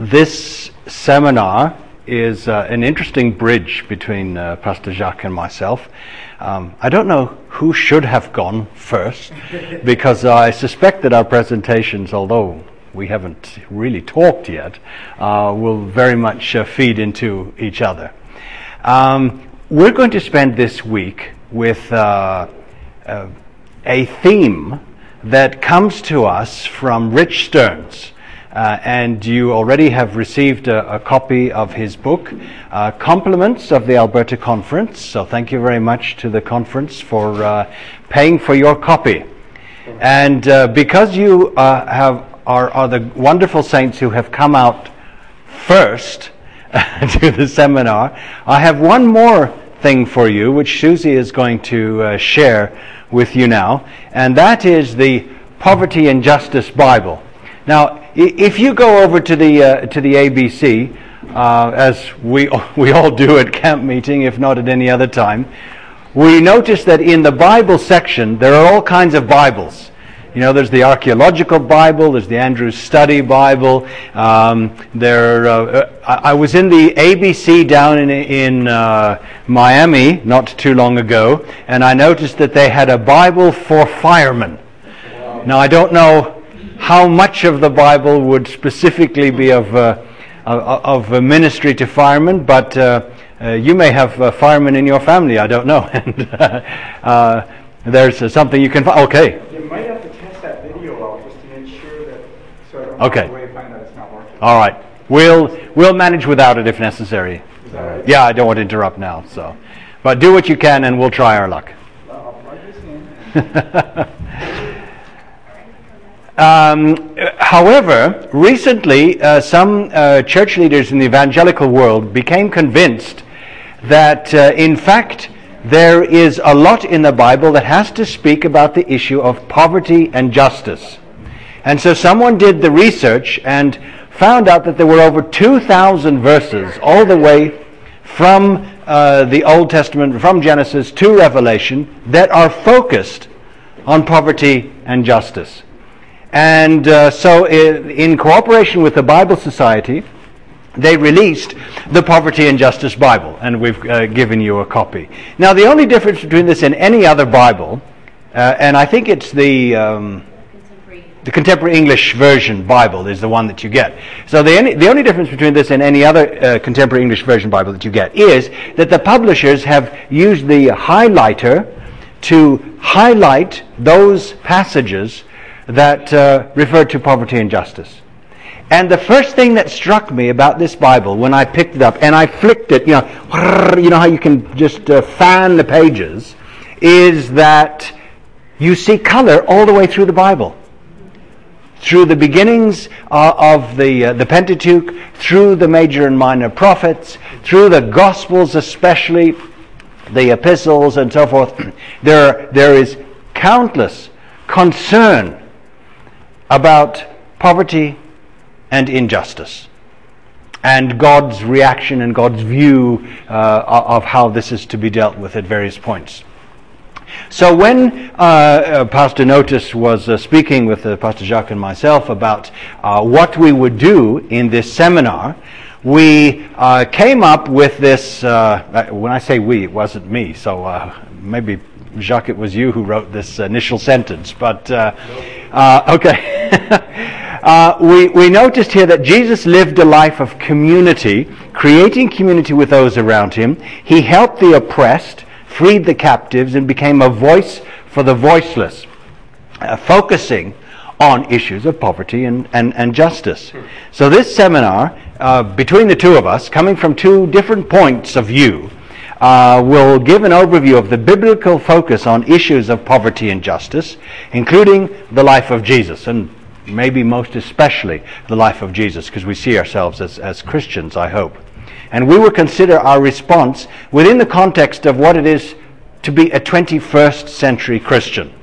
This seminar is an interesting bridge between Pastor Jacques and myself. I don't know who should have gone first, because I suspect that our presentations, although we haven't really talked yet, will very much feed into each other. We're going to spend this week with a theme that comes to us from Rich Stearns. And you already have received a copy of his book, Compliments of the Alberta Conference. So thank you very much to the conference for paying for your copy. And because you are the wonderful saints who have come out first to the seminar, I have one more thing for you, which Susie is going to share with you now, and that is the Poverty and Justice Bible. Now, if you go over to the ABC, as we all do at camp meeting, if not at any other time, we notice that in the Bible section there are all kinds of Bibles. You know, there's the Archaeological Bible, there's the Andrews Study Bible. I was in the ABC down in Miami not too long ago, and I noticed that they had a Bible for firemen. Wow. Now, I don't know how much of the Bible would specifically be of a ministry to firemen, but you may have firemen in your family, I don't know. And there's something you can find. Okay. You might have to test that video out just to make sure that, so I don't okay. know the way find out it's not working. All right. We'll manage without it if necessary. Is that right? Yeah, I don't want to interrupt now. So, but do what you can and we'll try our luck. I'll plug this in. However, recently some church leaders in the evangelical world became convinced that in fact there is a lot in the Bible that has to speak about the issue of poverty and justice. And so someone did the research and found out that there were over 2,000 verses all the way from the Old Testament, from Genesis to Revelation, that are focused on poverty and justice. And so in cooperation with the Bible Society, they released the Poverty and Justice Bible, and we've given you a copy. Now, the only difference between this and any other Bible, and I think it's the Contemporary English Version Bible is the one that you get. So the only difference between this and any other Contemporary English Version Bible that you get is that the publishers have used the highlighter to highlight those passages that referred to poverty and justice. And the first thing that struck me about this Bible when I picked it up and I flicked it, you know how you can just fan the pages, is that you see color all the way through the Bible. Through the beginnings of the Pentateuch, through the major and minor prophets, through the Gospels especially, the epistles and so forth, there is countless concern about poverty and injustice, and God's reaction and God's view of how this is to be dealt with at various points. So when Pastor Notice was speaking with Pastor Jacques and myself about what we would do in this seminar, we came up with this, when I say we, it wasn't me, so maybe Jacques, it was you who wrote this initial sentence, but okay. We noticed here that Jesus lived a life of community, creating community with those around him. He helped the oppressed, freed the captives, and became a voice for the voiceless, focusing on issues of poverty and justice. So this seminar, between the two of us, coming from two different points of view, will give an overview of the biblical focus on issues of poverty and justice, including the life of Jesus, and maybe most especially the life of Jesus, because we see ourselves as Christians, I hope. And we will consider our response within the context of what it is to be a 21st century Christian.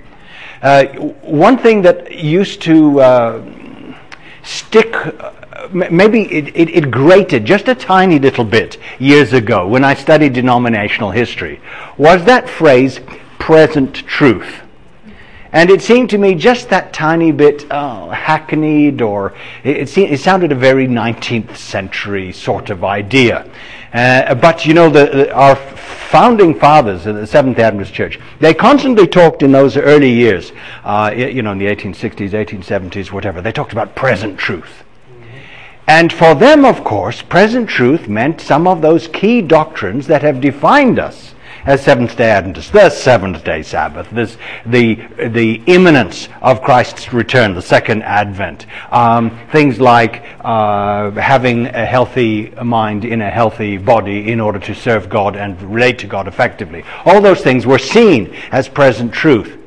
One thing that used to stick, maybe it grated just a tiny little bit years ago when I studied denominational history, was that phrase, present truth. And it seemed to me just that tiny bit hackneyed, or it sounded a very 19th century sort of idea. But you know, our founding fathers of the Seventh-day Adventist Church, they constantly talked in those early years, you know, in the 1860s, 1870s, whatever, they talked about present truth. And for them, of course, present truth meant some of those key doctrines that have defined us as Seventh-day Adventists. The seventh-day Sabbath, the imminence of Christ's return, the second advent. Things like having a healthy mind in a healthy body in order to serve God and relate to God effectively. All those things were seen as present truth.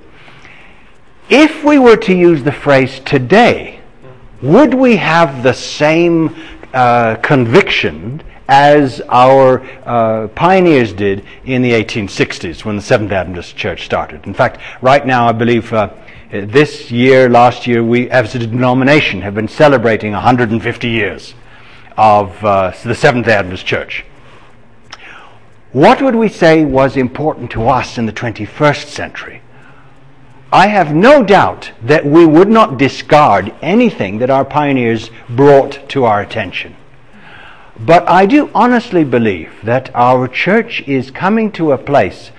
If we were to use the phrase today, would we have the same conviction as our pioneers did in the 1860s when the Seventh-day Adventist Church started? In fact, right now, I believe this year, last year, we as a denomination have been celebrating 150 years of the Seventh-day Adventist Church. What would we say was important to us in the 21st century? I have no doubt that we would not discard anything that our pioneers brought to our attention. But I do honestly believe that our church is coming to a place,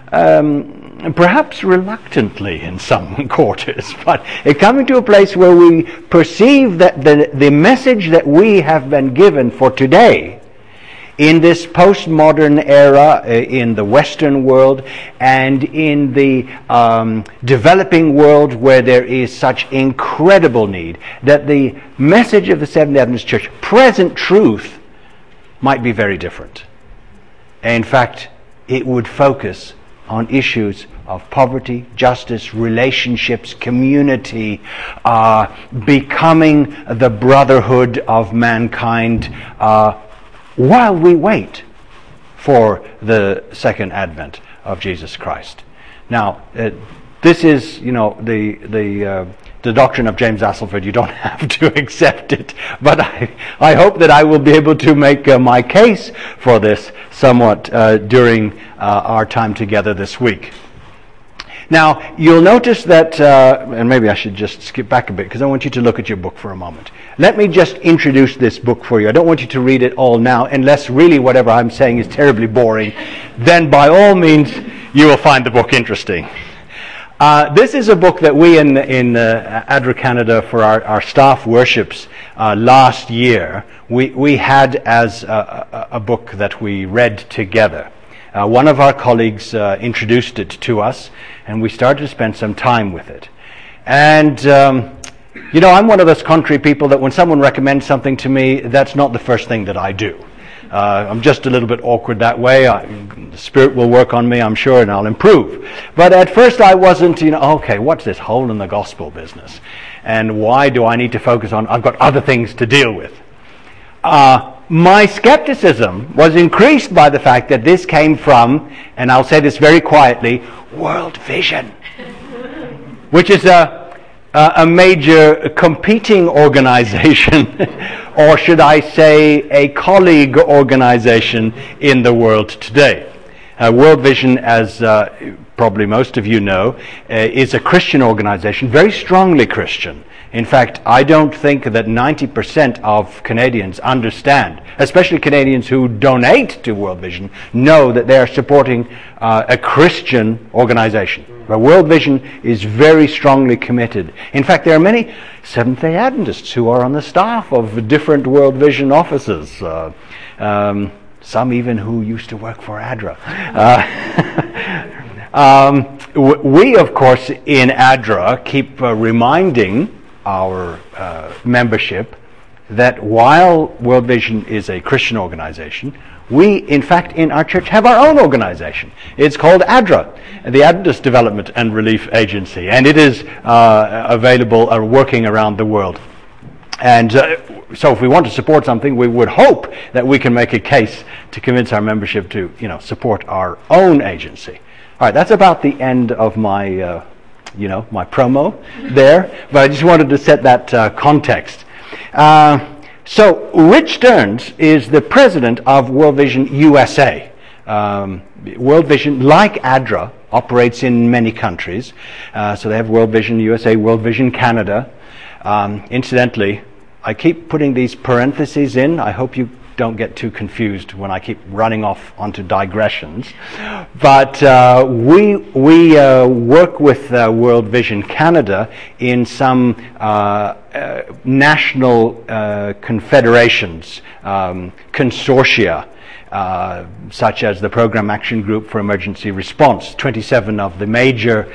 perhaps reluctantly in some quarters, but it's coming to a place where we perceive that the message that we have been given for today, in this postmodern era, in the Western world, and in the developing world where there is such incredible need, that the message of the Seventh-day Adventist Church, present truth, might be very different. In fact, it would focus on issues of poverty, justice, relationships, community, becoming the brotherhood of mankind, while we wait for the second advent of Jesus Christ. Now, this is, you know, the doctrine of James Asselford. You don't have to accept it, but I hope that I will be able to make my case for this somewhat during our time together this week. Now, you'll notice that, and maybe I should just skip back a bit because I want you to look at your book for a moment. Let me just introduce this book for you. I don't want you to read it all now, unless really whatever I'm saying is terribly boring. Then by all means, you will find the book interesting. This is a book that we in ADRA Canada for our staff worships last year, we had as a book that we read together. One of our colleagues introduced it to us, and we started to spend some time with it. And, you know, I'm one of those country people that when someone recommends something to me, that's not the first thing that I do. I'm just a little bit awkward that way. The Spirit will work on me, I'm sure, and I'll improve. But at first I wasn't, you know, okay, what's this hole in the gospel business? And why do I need to focus on, I've got other things to deal with. My skepticism was increased by the fact that this came from, and I'll say this very quietly, World Vision, which is a major competing organization, or should I say a colleague organization in the world today. World Vision, as probably most of you know, is a Christian organization, very strongly Christian. In fact, I don't think that 90% of Canadians understand, especially Canadians who donate to World Vision, know that they are supporting a Christian organization. But World Vision is very strongly committed. In fact, there are many Seventh-day Adventists who are on the staff of different World Vision offices. Some even who used to work for ADRA. We, of course, in ADRA keep reminding our membership that while World Vision is a Christian organization, we, in fact, in our church have our own organization. It's called ADRA, the Adventist Development and Relief Agency, and it is available or working around the world. And so if we want to support something, we would hope that we can make a case to convince our membership to, you know, support our own agency. All right, that's about the end of my my promo there, but I just wanted to set that context. So Rich Stearns is the president of World Vision USA. World Vision, like ADRA, operates in many countries. So they have World Vision USA, World Vision Canada. Incidentally, I keep putting these parentheses in. I hope you don't get too confused when I keep running off onto digressions. But we work with World Vision Canada in some national confederations, consortia, such as the Program Action Group for Emergency Response. 27 of the major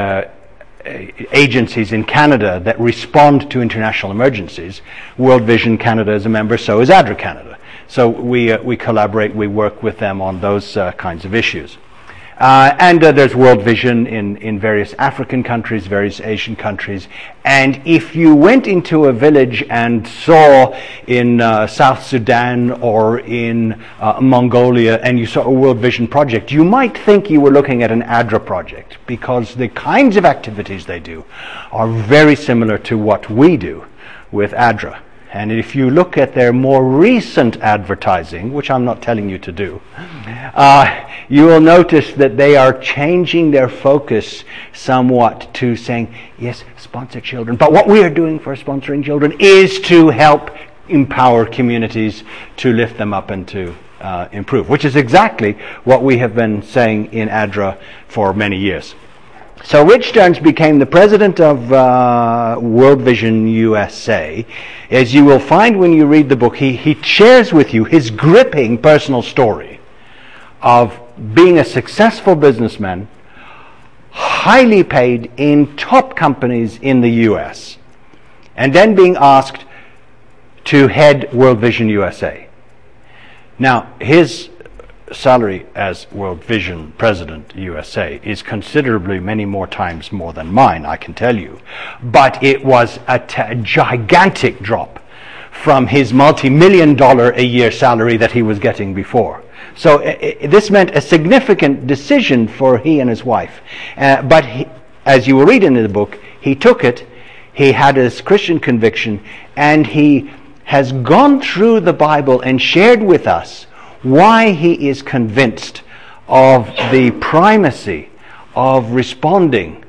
agencies in Canada that respond to international emergencies. World Vision Canada is a member, so is ADRA Canada. So we collaborate, we work with them on those kinds of issues. And there's World Vision in various African countries, various Asian countries. And if you went into a village and saw in South Sudan or in Mongolia and you saw a World Vision project, you might think you were looking at an ADRA project, because the kinds of activities they do are very similar to what we do with ADRA. And if you look at their more recent advertising, which I'm not telling you to do, you will notice that they are changing their focus somewhat to saying, yes, sponsor children. But what we are doing for sponsoring children is to help empower communities, to lift them up and to improve, which is exactly what we have been saying in ADRA for many years. So Rich Stearns became the president of World Vision USA. As you will find when you read the book, he shares with you his gripping personal story of being a successful businessman, highly paid in top companies in the US, and then being asked to head World Vision USA. Now, his salary as World Vision President USA is considerably many more times more than mine, I can tell you. But it was a gigantic drop from his multi-million-dollar a year salary that he was getting before. So this meant a significant decision for he and his wife. But as you will read in the book, he took it, he had his Christian conviction, and he has gone through the Bible and shared with us why he is convinced of the primacy of responding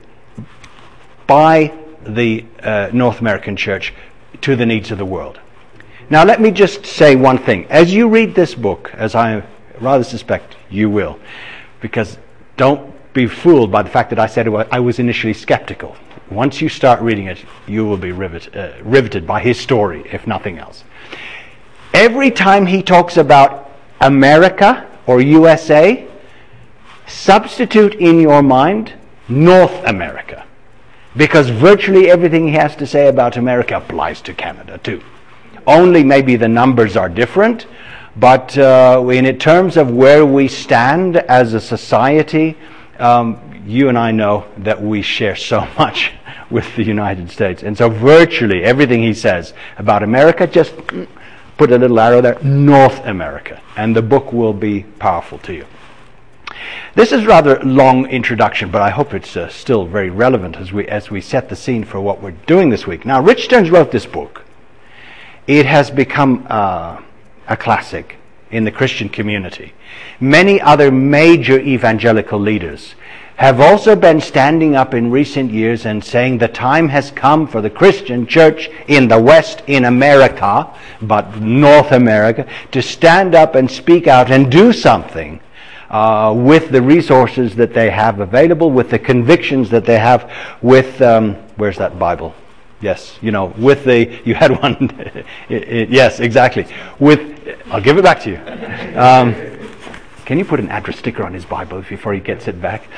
by the North American church to the needs of the world. Now let me just say one thing. As you read this book, as I rather suspect you will, because don't be fooled by the fact that I said I was initially skeptical. Once you start reading it, you will be riveted by his story, if nothing else. Every time he talks about America or USA, substitute in your mind North America, because virtually everything he has to say about America applies to Canada too. Only maybe the numbers are different, but in terms of where we stand as a society, you and I know that we share so much with the United States. And so virtually everything he says about America, just put a little arrow there, North America, and the book will be powerful to you. This is a rather long introduction, but I hope it's still very relevant as we set the scene for what we're doing this week. Now, Rich Stearns wrote this book. It has become a classic in the Christian community. Many other major evangelical leaders have also been standing up in recent years and saying the time has come for the Christian church in the West, in America, but North America, to stand up and speak out and do something with the resources that they have available, with the convictions that they have, with, where's that Bible? Yes, you know, with the, you had one, yes, exactly. I'll give it back to you. Can you put an address sticker on his Bible before he gets it back?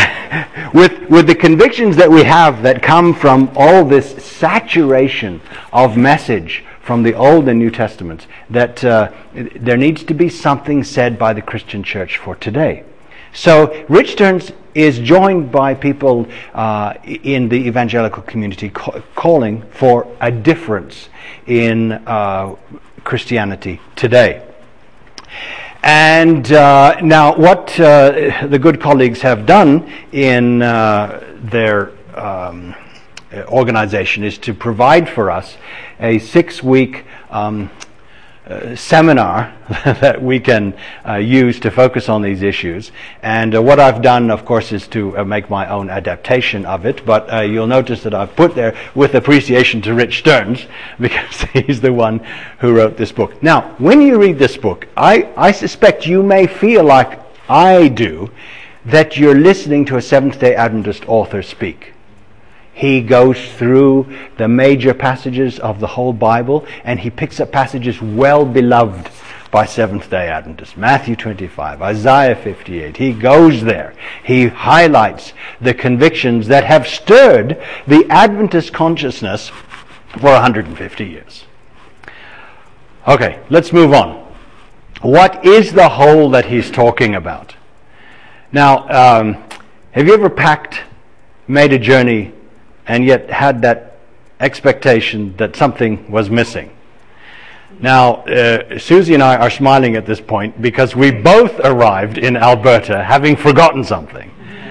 With the convictions that we have that come from all this saturation of message from the Old and New Testaments, that there needs to be something said by the Christian church for today. So Rich Stearns is joined by people in the evangelical community calling for a difference in Christianity today. And now what the good colleagues have done in their organization is to provide for us a 6-week seminar that we can use to focus on these issues. And what I've done, of course, is to make my own adaptation of it. But you'll notice that I've put there with appreciation to Rich Stearns, because he's the one who wrote this book. Now, when you read this book, I suspect you may feel like I do, that you're listening to a Seventh-day Adventist author speak. He goes through the major passages of the whole Bible, and he picks up passages well beloved by Seventh-day Adventists. Matthew 25, Isaiah 58. He goes there. He highlights the convictions that have stirred the Adventist consciousness for 150 years. Okay, let's move on. What is the whole that he's talking about? Now, have you ever made a journey, and yet had that expectation that something was missing? Now, Susie and I are smiling at this point because we both arrived in Alberta having forgotten something.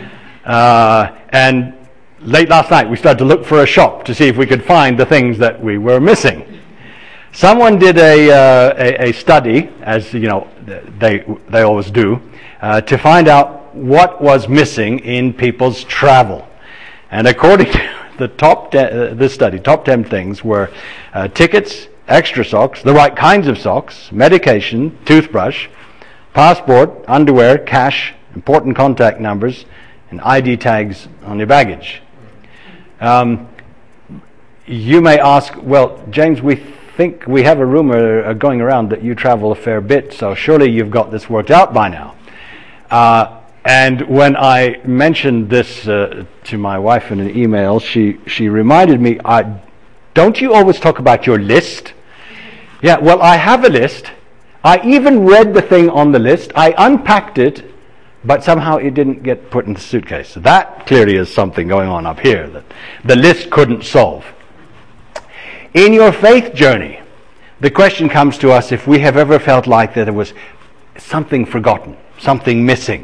And late last night we started to look for a shop to see if we could find the things that we were missing. Someone did a study, as you know they always do, to find out what was missing in people's travel. And according to this study, top 10 things were tickets, extra socks, the right kinds of socks, medication, toothbrush, passport, underwear, cash, important contact numbers, and ID tags on your baggage. You may ask, well, James, we think we have a rumor going around that you travel a fair bit, so surely you've got this worked out by now. And when I mentioned this to my wife in an email, she reminded me, don't you always talk about your list? Yeah, well, I have a list. I even read the thing on the list. I unpacked it, but somehow it didn't get put in the suitcase. So that clearly is something going on up here that the list couldn't solve. In your faith journey, the question comes to us if we have ever felt like that there was something forgotten, something missing.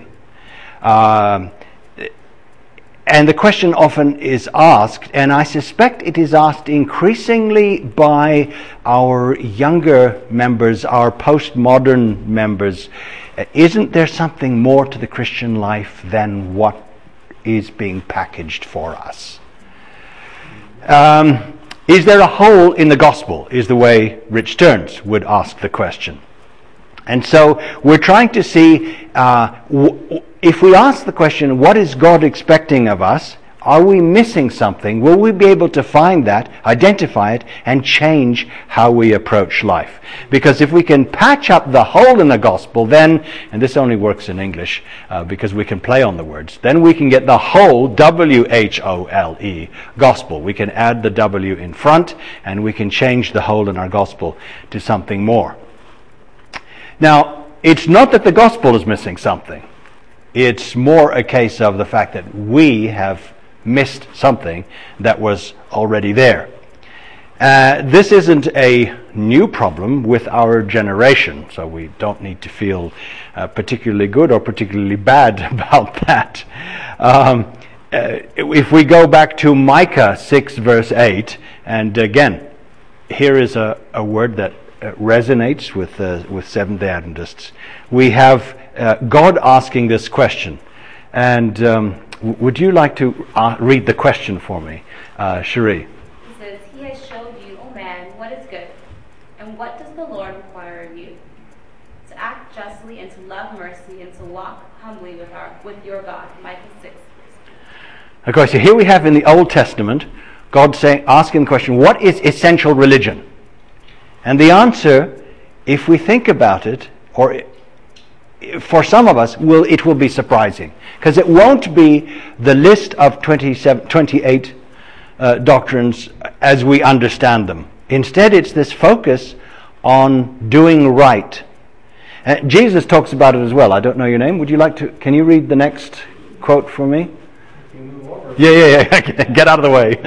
And the question often is asked, and I suspect it is asked increasingly by our younger members, our postmodern members, isn't there something more to the Christian life than what is being packaged for us? Is there a hole in the gospel, is the way Rich Stearns would ask the question. And so we're trying to see, if we ask the question, what is God expecting of us? Are we missing something? Will we be able to find that, identify it, and change how we approach life? Because if we can patch up the hole in the gospel, then, and this only works in English because we can play on the words, then we can get the whole, W-H-O-L-E, gospel. We can add the W in front, and we can change the hole in our gospel to something more. Now, it's not that the gospel is missing something. It's more a case of the fact that we have missed something that was already there. This isn't a new problem with our generation, so we don't need to feel particularly good or particularly bad about that. If we go back to Micah 6 verse 8, and again, here is a word that resonates with Seventh-day Adventists. We have God asking this question, and would you like to read the question for me, Cherie? He says, "He has showed you, O man, what is good, and what does the Lord require of you? To act justly and to love mercy and to walk humbly with your God." Micah 6. Okay, so here we have in the Old Testament God asking the question, what is essential religion? And the answer, if we think about it, or for some of us, it will be surprising. Because it won't be the list of 28 doctrines as we understand them. Instead, it's this focus on doing right. Jesus talks about it as well. I don't know your name. Would you like to, can you read the next quote for me? Yeah. Get out of the way.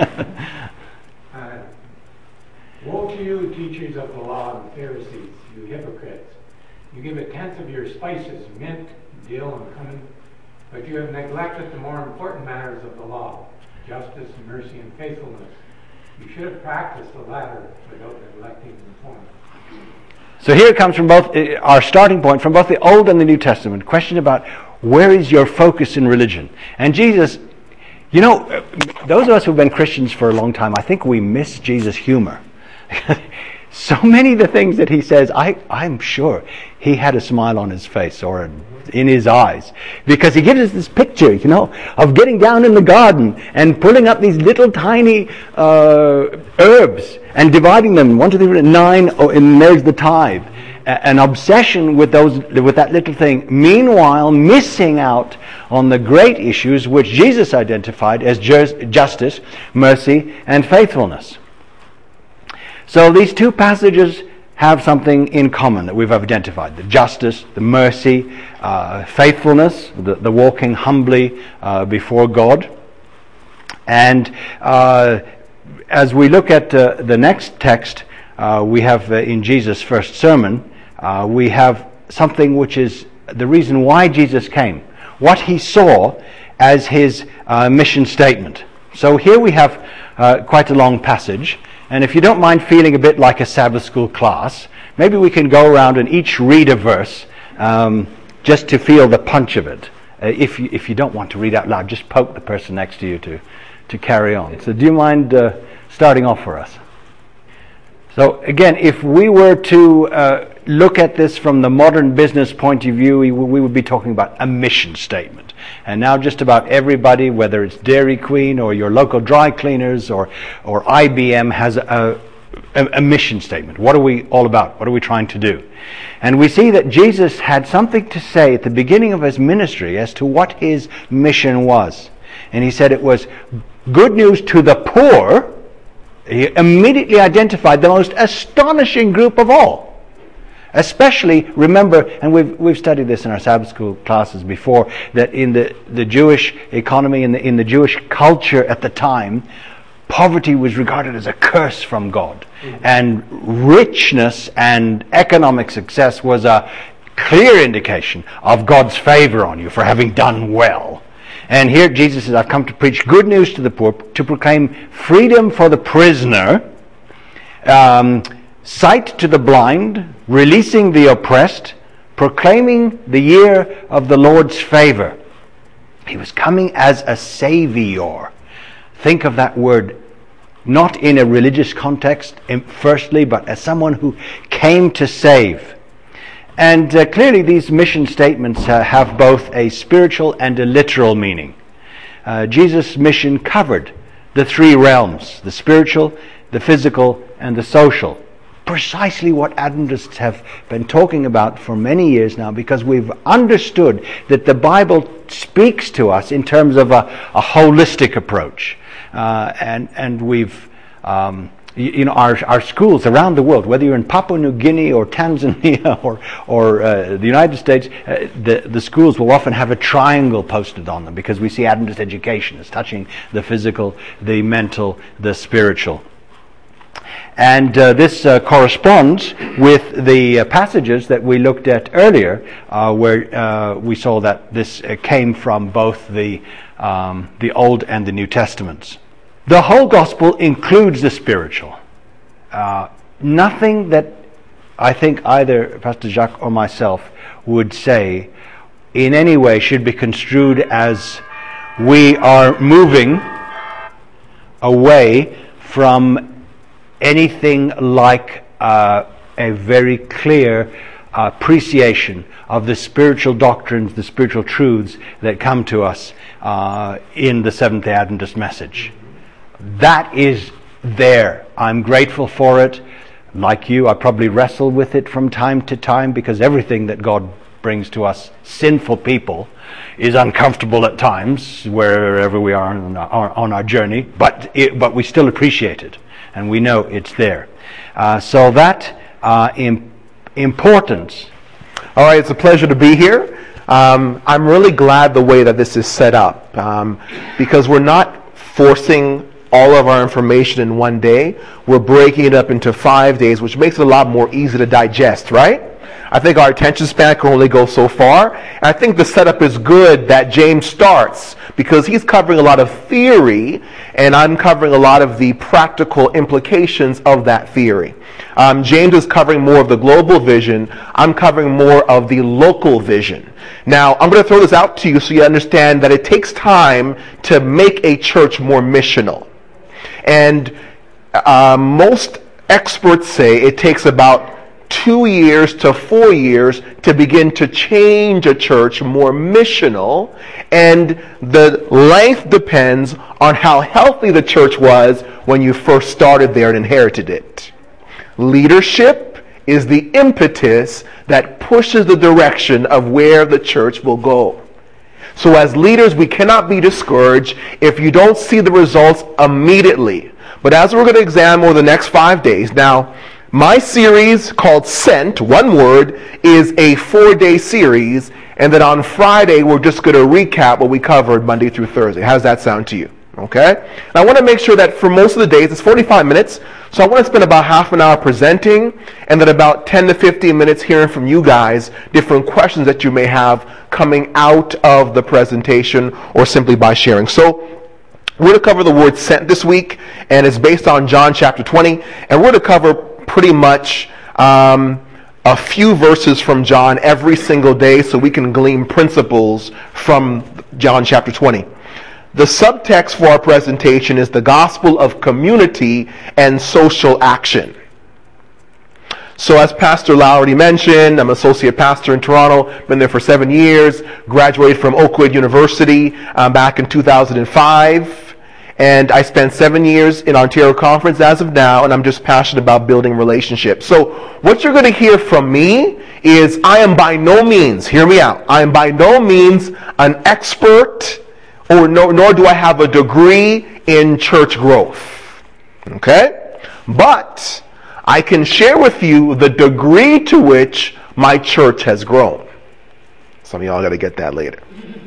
Woe to you, teachers of the law and Pharisees, you hypocrites! You give a tenth of your spices, mint, dill, and cumin, but you have neglected the more important matters of the law, justice, mercy, and faithfulness. You should have practiced the latter without neglecting the former. So here it comes from both, our starting point, from both the Old and the New Testament. Question about where is your focus in religion? And Jesus, you know, those of us who've been Christians for a long time, I think we miss Jesus' humor. So many of the things that he says, I'm sure he had a smile on his face or in his eyes, because he gives us this picture, you know, of getting down in the garden and pulling up these little tiny herbs and dividing them 1, 2, 3, 4, 9, and there's the tithe. An obsession with that little thing. Meanwhile, missing out on the great issues which Jesus identified as justice, mercy, and faithfulness. So these two passages have something in common that we've identified: the justice, the mercy, faithfulness, the walking humbly before God. And as we look at the next text, we have in Jesus' first sermon, we have something which is the reason why Jesus came, what he saw as his mission statement. So here we have quite a long passage, and if you don't mind feeling a bit like a Sabbath school class, maybe we can go around and each read a verse just to feel the punch of it. If you don't want to read out loud, just poke the person next to you to carry on. So do you mind starting off for us? So again, if we were to look at this from the modern business point of view, we would be talking about a mission statement. And now just about everybody, whether it's Dairy Queen or your local dry cleaners or IBM, has a mission statement. What are we all about? What are we trying to do? And we see that Jesus had something to say at the beginning of his ministry as to what his mission was. And he said it was good news to the poor. He immediately identified the most astonishing group of all. Especially, remember, and we've studied this in our Sabbath school classes before, that in the Jewish economy, in the Jewish culture at the time, poverty was regarded as a curse from God. And richness and economic success was a clear indication of God's favor on you for having done well. And here Jesus says, I've come to preach good news to the poor, to proclaim freedom for the prisoner, sight to the blind, releasing the oppressed, proclaiming the year of the Lord's favor. He was coming as a savior. Think of that word, not in a religious context, firstly, but as someone who came to save. And clearly these mission statements have both a spiritual and a literal meaning. Jesus' mission covered the three realms, the spiritual, the physical, and the social. Precisely what Adventists have been talking about for many years now, because we've understood that the Bible speaks to us in terms of a holistic approach. And we've... our schools around the world, whether you're in Papua New Guinea or Tanzania or the United States, the schools will often have a triangle posted on them, because we see Adventist education as touching the physical, the mental, the spiritual. And this corresponds with the passages that we looked at earlier, where we saw that this came from both the Old and the New Testaments. The whole gospel includes the spiritual. Nothing that I think either Pastor Jacques or myself would say in any way should be construed as we are moving away from anything like a very clear appreciation of the spiritual doctrines, the spiritual truths that come to us in the Seventh-day Adventist message. That is there. I'm grateful for it. Like you, I probably wrestle with it from time to time, because everything that God brings to us, sinful people, is uncomfortable at times, wherever we are on our journey, but we still appreciate it, and we know it's there. So that importance. All right, it's a pleasure to be here. I'm really glad the way that this is set up, because we're not forcing all of our information in one day. We're breaking it up into 5 days, which makes it a lot more easy to digest, right? I think our attention span can only go so far. And I think the setup is good that James starts because he's covering a lot of theory and I'm covering a lot of the practical implications of that theory. James is covering more of the global vision. I'm covering more of the local vision. Now, I'm going to throw this out to you so you understand that it takes time to make a church more missional. And most experts say it takes about 2 years to 4 years to begin to change a church more missional, and the length depends on how healthy the church was when you first started there and inherited it. Leadership is the impetus that pushes the direction of where the church will go. So as leaders, we cannot be discouraged if you don't see the results immediately. But as we're going to examine over the next 5 days, now, my series called Sent, one word, is a 4-day series, and then on Friday, we're just going to recap what we covered Monday through Thursday. How does that sound to you? Okay? And I want to make sure that for most of the days, it's 45 minutes, so I want to spend about half an hour presenting, and then about 10 to 15 minutes hearing from you guys, different questions that you may have coming out of the presentation, or simply by sharing. So, we're going to cover the word sent this week, and it's based on John chapter 20, and we're going to cover pretty much a few verses from John every single day so we can glean principles from John chapter 20. The subtext for our presentation is the gospel of community and social action. So as Pastor Lowry mentioned, I'm an associate pastor in Toronto, been there for 7 years, graduated from Oakwood University back in 2005. And I spent 7 years in Ontario Conference as of now, and I'm just passionate about building relationships. So what you're going to hear from me is I am by no means, hear me out, I am by no means an expert, nor do I have a degree in church growth. Okay? But I can share with you the degree to which my church has grown. Some of y'all got to get that later.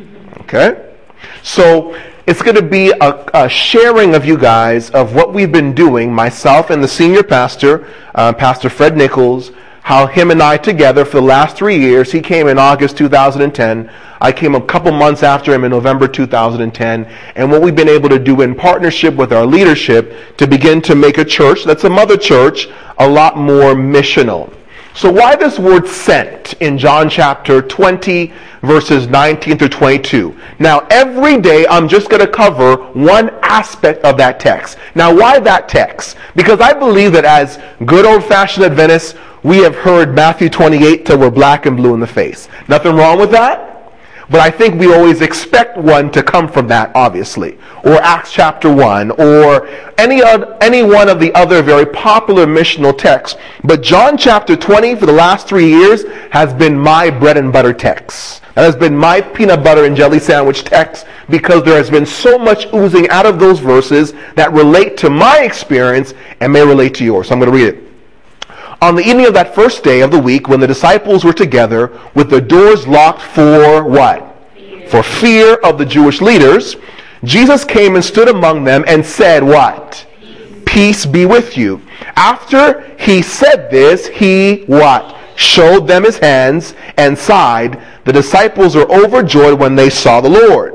Okay? So it's going to be a sharing of you guys of what we've been doing, myself and the senior pastor, Pastor Fred Nichols, how him and I together for the last 3 years. He came in August 2010. I came a couple months after him in November 2010. And what we've been able to do in partnership with our leadership to begin to make a church that's a mother church a lot more missional. So why this word sent in John chapter 20, verses 19 through 22? Now, every day I'm just going to cover one aspect of that text. Now, why that text? Because I believe that as good old-fashioned Adventists, we have heard Matthew 28 till we're black and blue in the face. Nothing wrong with that. But I think we always expect one to come from that, obviously. Or Acts chapter 1, or any one of the other very popular missional texts. But John chapter 20 for the last 3 years has been my bread and butter text. That has been my peanut butter and jelly sandwich text because there has been so much oozing out of those verses that relate to my experience and may relate to yours. So I'm going to read it. On the evening of that first day of the week, when the disciples were together with the doors locked for what? Fear. For fear of the Jewish leaders, Jesus came and stood among them and said what? Peace be with you. After he said this, he what? Showed them his hands and side. The disciples were overjoyed when they saw the Lord.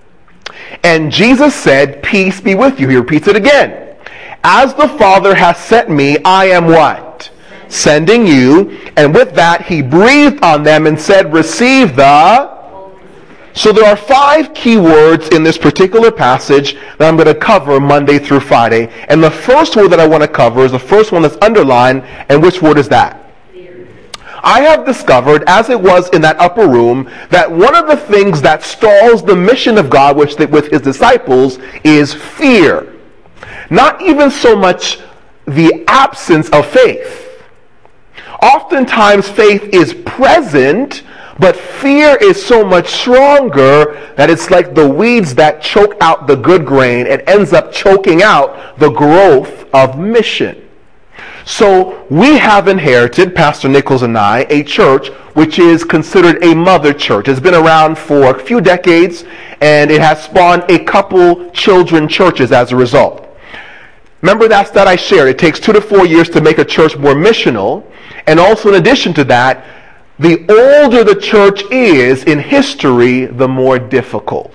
And Jesus said, peace be with you. He repeats it again. As the Father has sent me, I am what? Sending you. And with that, he breathed on them and said, receive the... So there are 5 key words in this particular passage that I'm going to cover Monday through Friday. And the first word that I want to cover is the first one that's underlined. And which word is that? Fear. I have discovered, as it was in that upper room, that one of the things that stalls the mission of God with his disciples is fear. Not even so much the absence of faith. Oftentimes faith is present, but fear is so much stronger that it's like the weeds that choke out the good grain. It ends up choking out the growth of mission. So we have inherited, Pastor Nichols and I, a church which is considered a mother church. It's been around for a few decades, and it has spawned a couple children churches as a result. Remember that I shared. It takes 2 to 4 years to make a church more missional. And also in addition to that, the older the church is in history, the more difficult.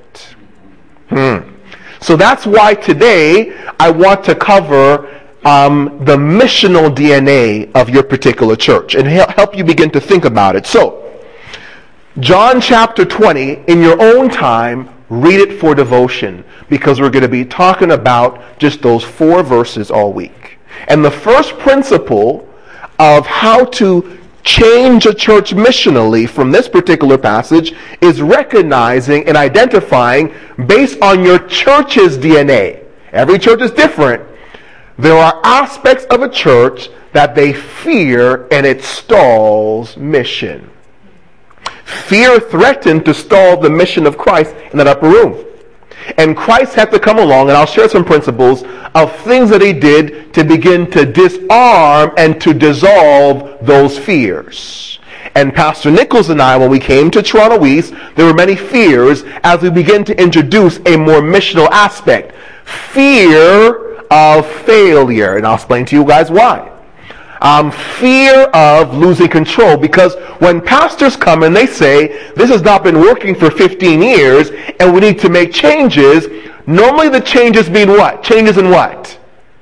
So that's why today I want to cover the missional DNA of your particular church and help you begin to think about it. So, John chapter 20, in your own time, read it for devotion, because we're going to be talking about just those 4 verses all week. And the first principle of how to change a church missionally from this particular passage is recognizing and identifying, based on your church's DNA. Every church is different. There are aspects of a church that they fear, and it stalls mission. Fear threatened to stall the mission of Christ in that upper room. And Christ had to come along, and I'll share some principles of things that he did to begin to disarm and to dissolve those fears. And Pastor Nichols and I, when we came to Toronto East, there were many fears as we begin to introduce a more missional aspect. Fear of failure. And I'll explain to you guys why. Fear of losing control, because when pastors come and they say, this has not been working for 15 years and we need to make changes, normally the changes mean what? Changes in what?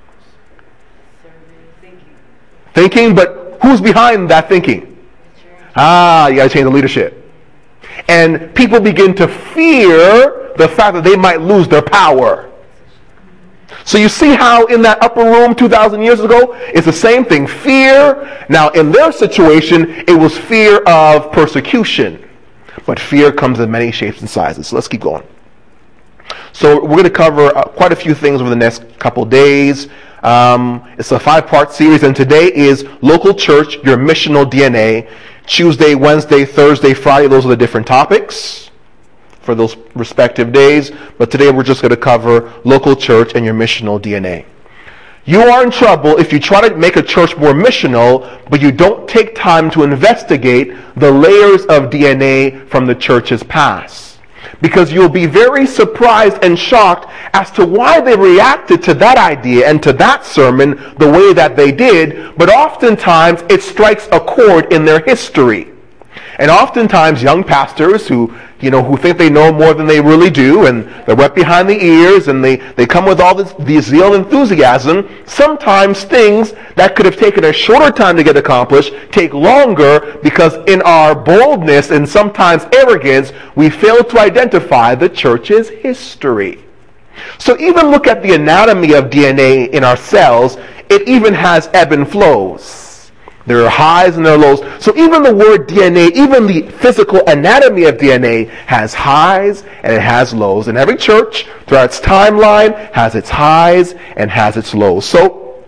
Thinking, but who's behind that thinking? You got to change the leadership. And people begin to fear the fact that they might lose their power. So you see how in that upper room 2,000 years ago, it's the same thing. Fear. Now in their situation, it was fear of persecution. But fear comes in many shapes and sizes. So let's keep going. So we're going to cover quite a few things over the next couple days. It's a 5-part series, and today is Local Church, Your Missional DNA. Tuesday, Wednesday, Thursday, Friday, those are the different topics for those respective days. But today we're just going to cover Local Church and Your Missional DNA. You are in trouble if you try to make a church more missional, but you don't take time to investigate the layers of DNA from the church's past. Because you'll be very surprised and shocked as to why they reacted to that idea and to that sermon the way that they did, but oftentimes it strikes a chord in their history. And oftentimes young pastors who think they know more than they really do, and they're wet behind the ears, and they come with all this zeal and enthusiasm, sometimes things that could have taken a shorter time to get accomplished take longer, because in our boldness and sometimes arrogance, we fail to identify the church's history. So even look at the anatomy of DNA in our cells. It even has ebb and flows. There are highs and there are lows. So even the word DNA, even the physical anatomy of DNA has highs and it has lows. And every church throughout its timeline has its highs and has its lows. So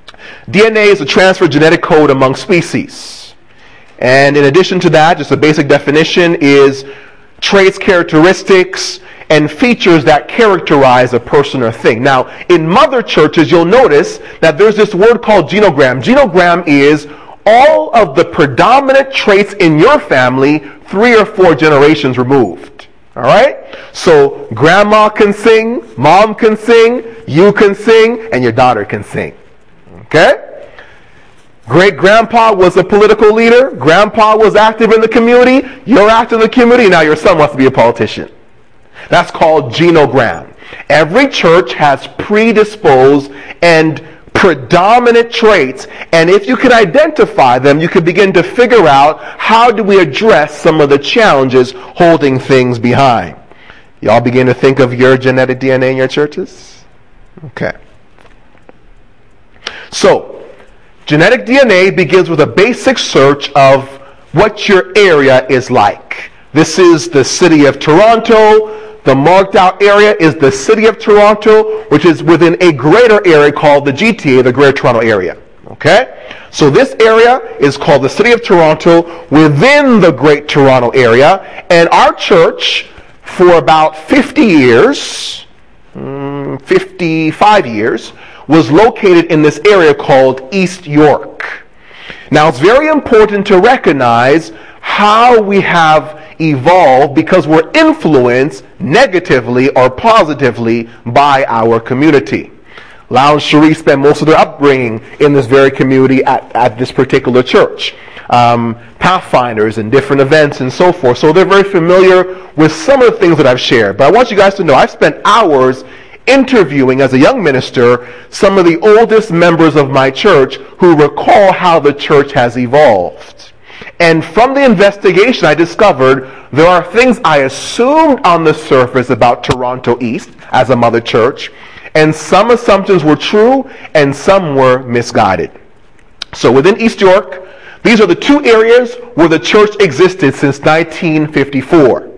DNA is a transferred genetic code among species. And in addition to that, just a basic definition is traits, characteristics, and features that characterize a person or thing. Now, in mother churches, you'll notice that there's this word called genogram. Genogram is all of the predominant traits in your family 3 or 4 generations removed. All right? So grandma can sing, mom can sing, you can sing, and your daughter can sing. Okay? Great-grandpa was a political leader. Grandpa was active in the community. You're active in the community. Now your son wants to be a politician. That's called genogram. Every church has predisposed and predominant traits, and if you can identify them, you can begin to figure out how do we address some of the challenges holding things behind. Y'all begin to think of your genetic DNA in your churches? Okay. So, genetic DNA begins with a basic search of what your area is like. This is the city of Toronto. The marked out area is the city of Toronto, which is within a greater area called the GTA, the Greater Toronto Area. Okay? So this area is called the city of Toronto within the Great Toronto Area. And our church, for about 50 years, 55 years, was located in this area called East York. Now it's very important to recognize how we have evolved, because we're influenced negatively or positively by our community. Lau and Cherie spent most of their upbringing in this very community at this particular church. Pathfinders and different events and so forth. So they're very familiar with some of the things that I've shared. But I want you guys to know I've spent hours interviewing as a young minister some of the oldest members of my church who recall how the church has evolved. And from the investigation I discovered there are things I assumed on the surface about Toronto East as a mother church, and some assumptions were true and some were misguided. So within East York, these are the two areas where the church existed since 1954.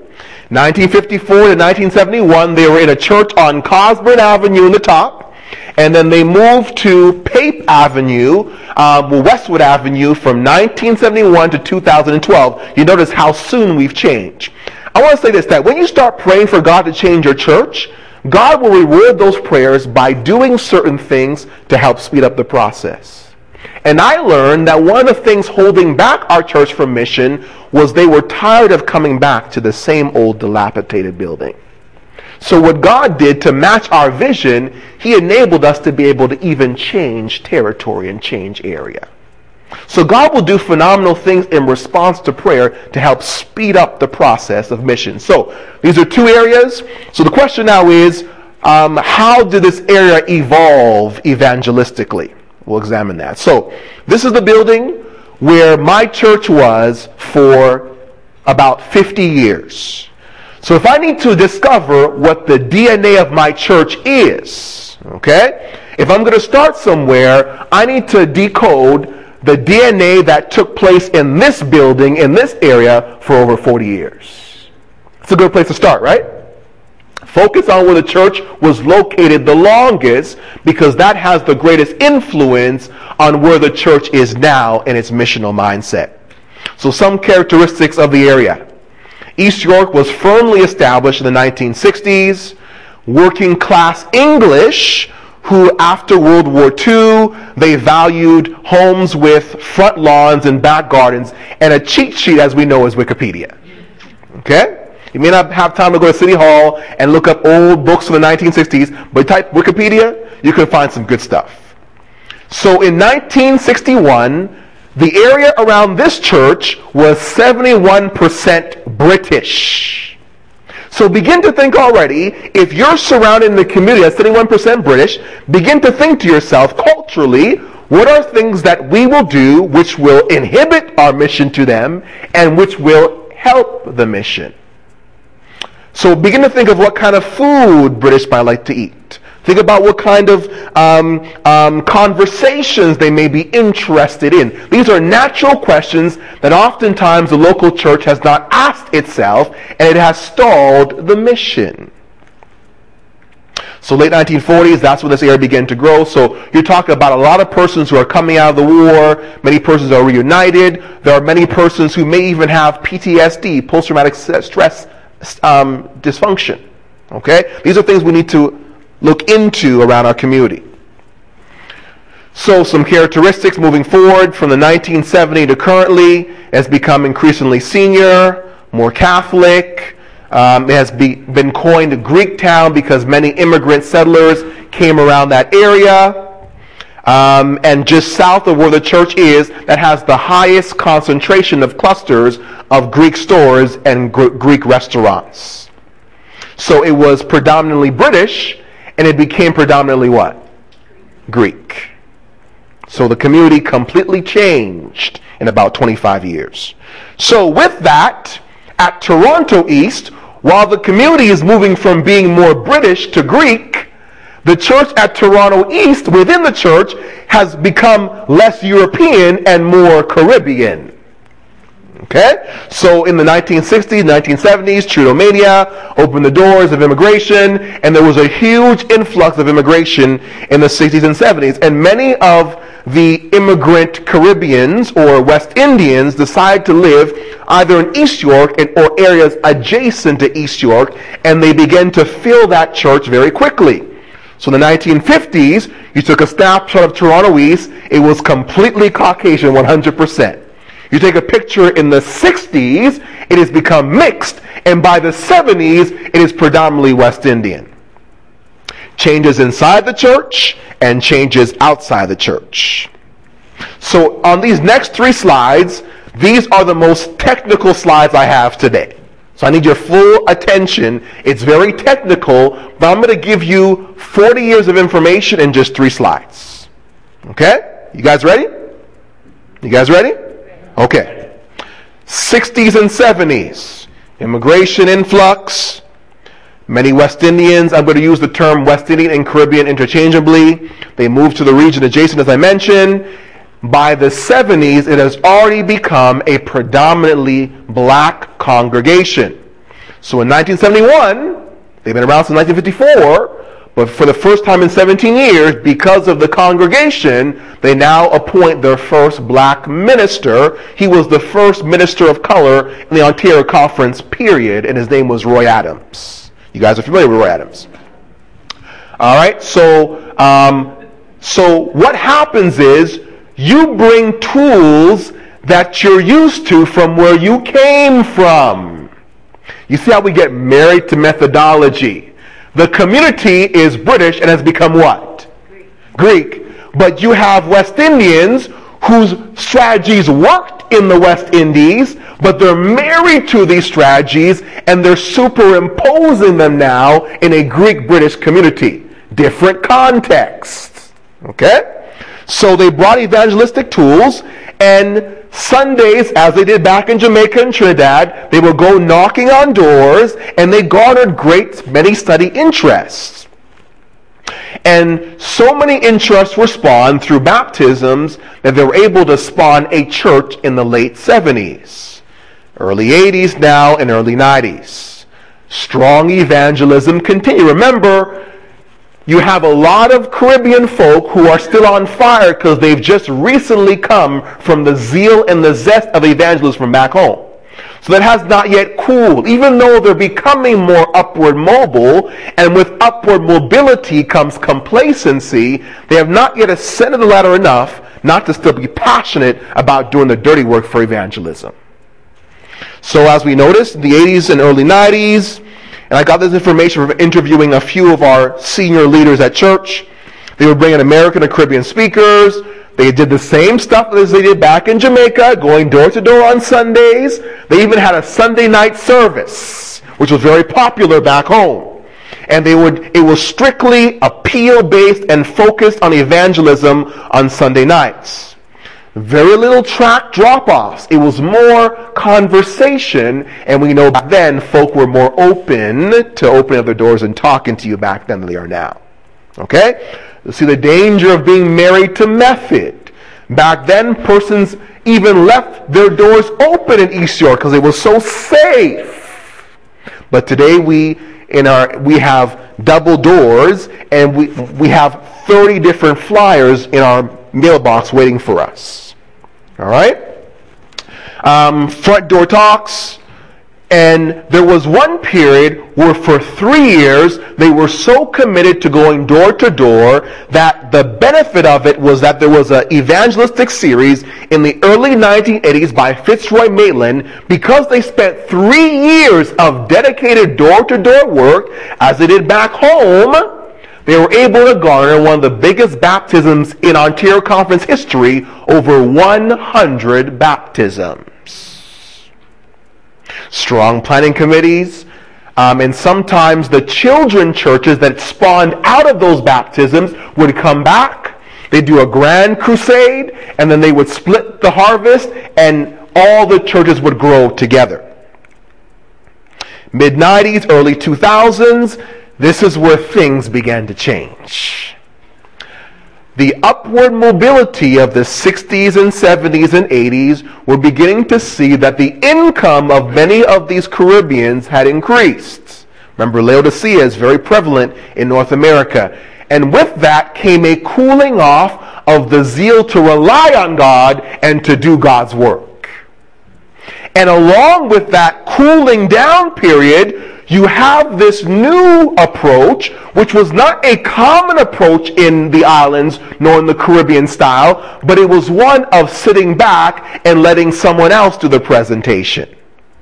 1954 to 1971, they were in a church on Cosburn Avenue in the top, and then they moved to Pape Avenue, Westwood Avenue from 1971 to 2012. You notice how soon we've changed. I want to say this, that when you start praying for God to change your church, God will reward those prayers by doing certain things to help speed up the process. And I learned that one of the things holding back our church from mission was they were tired of coming back to the same old dilapidated building. So what God did to match our vision, He enabled us to be able to even change territory and change area. So God will do phenomenal things in response to prayer to help speed up the process of mission. So these are two areas. So the question now is, how did this area evolve evangelistically? We'll examine that. So this is the building where my church was for about 50 years. So if I need to discover what the DNA of my church is, okay, if I'm going to start somewhere, I need to decode the DNA that took place in this building, in this area, for over 40 years. It's a good place to start, right? Focus on where the church was located the longest, because that has the greatest influence on where the church is now in its missional mindset. So some characteristics of the area. East York was firmly established in the 1960s. Working class English, who after World War II, they valued homes with front lawns and back gardens, and a cheat sheet, as we know, is Wikipedia. Okay? You may not have time to go to City Hall and look up old books from the 1960s, but type Wikipedia, you can find some good stuff. So in 1961, the area around this church was 71% British. So begin to think already, if you're surrounded in the community that's 71% British, begin to think to yourself culturally, what are things that we will do which will inhibit our mission to them and which will help the mission? So begin to think of what kind of food British might like to eat. Think about what kind of conversations they may be interested in. These are natural questions that oftentimes the local church has not asked itself, and it has stalled the mission. So late 1940s, that's when this area began to grow. So you're talking about a lot of persons who are coming out of the war. Many persons are reunited. There are many persons who may even have PTSD, post-traumatic stress dysfunction. Okay? These are things we need to look into around our community. So some characteristics moving forward from the 1970 to currently has become increasingly senior, more Catholic. It has been coined Greek town because many immigrant settlers came around that area. And just south of where the church is, that has the highest concentration of clusters of Greek stores and Greek restaurants. So it was predominantly British, and it became predominantly what? Greek. So the community completely changed in about 25 years. So with that, at Toronto East, while the community is moving from being more British to Greek, the church at Toronto East, within the church, has become less European and more Caribbean. Okay? So in the 1960s, 1970s, Trudeau-mania opened the doors of immigration, and there was a huge influx of immigration in the 60s and 70s. And many of the immigrant Caribbeans or West Indians decided to live either in East York or areas adjacent to East York, and they began to fill that church very quickly. So in the 1950s, you took a snapshot of Toronto East, it was completely Caucasian, 100%. You take a picture in the 60s, it has become mixed, and by the 70s, it is predominantly West Indian. Changes inside the church and changes outside the church. So on these next 3 slides, these are the most technical slides I have today. So I need your full attention. It's very technical, but I'm going to give you 40 years of information in just 3 slides. Okay? You guys ready? You guys ready? Okay. 60s and 70s. Immigration influx. Many West Indians, I'm going to use the term West Indian and Caribbean interchangeably. They moved to the region adjacent, as I mentioned. By the 70s, it has already become a predominantly black congregation. So in 1971, they've been around since 1954, but for the first time in 17 years, because of the congregation, they now appoint their first black minister. He was the first minister of color in the Ontario Conference, period, and his name was Roy Adams. You guys are familiar with Roy Adams. All right, so what happens is, you bring tools that you're used to from where you came from. You see how we get married to methodology. The community is British and has become what? Greek. But you have West Indians whose strategies worked in the West Indies, but they're married to these strategies and they're superimposing them now in a Greek-British community. Different context. Okay? So they brought evangelistic tools, and Sundays, as they did back in Jamaica and Trinidad, they would go knocking on doors, and they garnered many study interests. And so many interests were spawned through baptisms that they were able to spawn a church in the late 70s, early 80s now, and early 90s. Strong evangelism continued. Remember, you have a lot of Caribbean folk who are still on fire because they've just recently come from the zeal and the zest of evangelism from back home. So that has not yet cooled, even though they're becoming more upward mobile, and with upward mobility comes complacency. They have not yet ascended the ladder enough not to still be passionate about doing the dirty work for evangelism. So as we noticed, in the 80s and early 90s, and I got this information from interviewing a few of our senior leaders at church. They would bring in American and Caribbean speakers. They did the same stuff as they did back in Jamaica, going door to door on Sundays. They even had a Sunday night service, which was very popular back home. And it was strictly appeal-based and focused on evangelism on Sunday nights. Very little track drop-offs. It was more conversation, and we know back then folk were more open to opening up their doors and talking to you back then than they are now. Okay? You see the danger of being married to method. Back then, persons even left their doors open in East York because it was so safe. But today we have double doors, and we have 30 different flyers in our mailbox waiting for us. All right? Front door talks. And there was one period where for 3 years they were so committed to going door to door that the benefit of it was that there was an evangelistic series in the early 1980s by Fitzroy Maitland. Because they spent 3 years of dedicated door to door work as they did back home, they were able to garner one of the biggest baptisms in Ontario Conference history, over 100 baptisms. Strong planning committees, and sometimes the children churches that spawned out of those baptisms would come back. They'd do a grand crusade, and then they would split the harvest, and all the churches would grow together. Mid-90s, early 2000s, this is where things began to change. The upward mobility of the 60s and 70s and 80s were beginning to see that the income of many of these Caribbeans had increased. Remember, Laodicea is very prevalent in North America. And with that came a cooling off of the zeal to rely on God and to do God's work. And along with that cooling down period, you have this new approach, which was not a common approach in the islands nor in the Caribbean style, but it was one of sitting back and letting someone else do the presentation.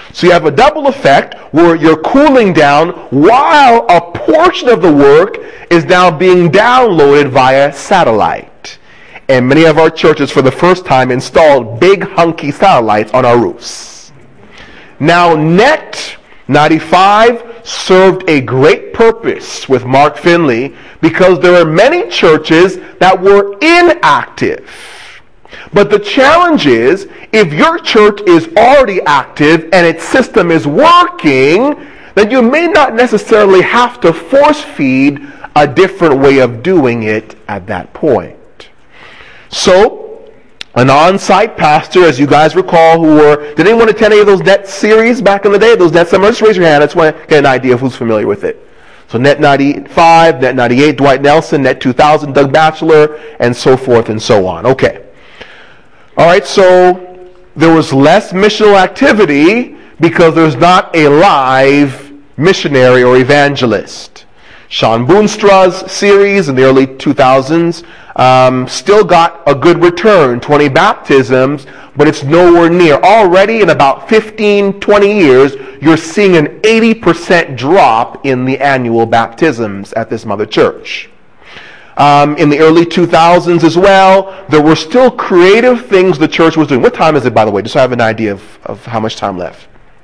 So you have a double effect where you're cooling down while a portion of the work is now being downloaded via satellite. And many of our churches, for the first time, installed big hunky satellites on our roofs. Now, Net 95 served a great purpose with Mark Finley because there are many churches that were inactive. But the challenge is, if your church is already active and its system is working, then you may not necessarily have to force feed a different way of doing it at that point. So, an on-site pastor, as you guys recall, did anyone attend any of those Net series back in the day? Those Net summers? Just raise your hand. I just want to get an idea of who's familiar with it. So Net 95, Net 98, Dwight Nelson, Net 2000, Doug Batchelor, and so forth and so on. Okay. All right, so there was less missional activity because there's not a live missionary or evangelist. Sean Boonstra's series in the early 2000s still got a good return, 20 baptisms, but it's nowhere near. Already in about 15, 20 years, you're seeing an 80% drop in the annual baptisms at this mother church. In the early 2000s as well, there were still creative things the church was doing. What time is it, by the way, just so I have an idea of how much time left?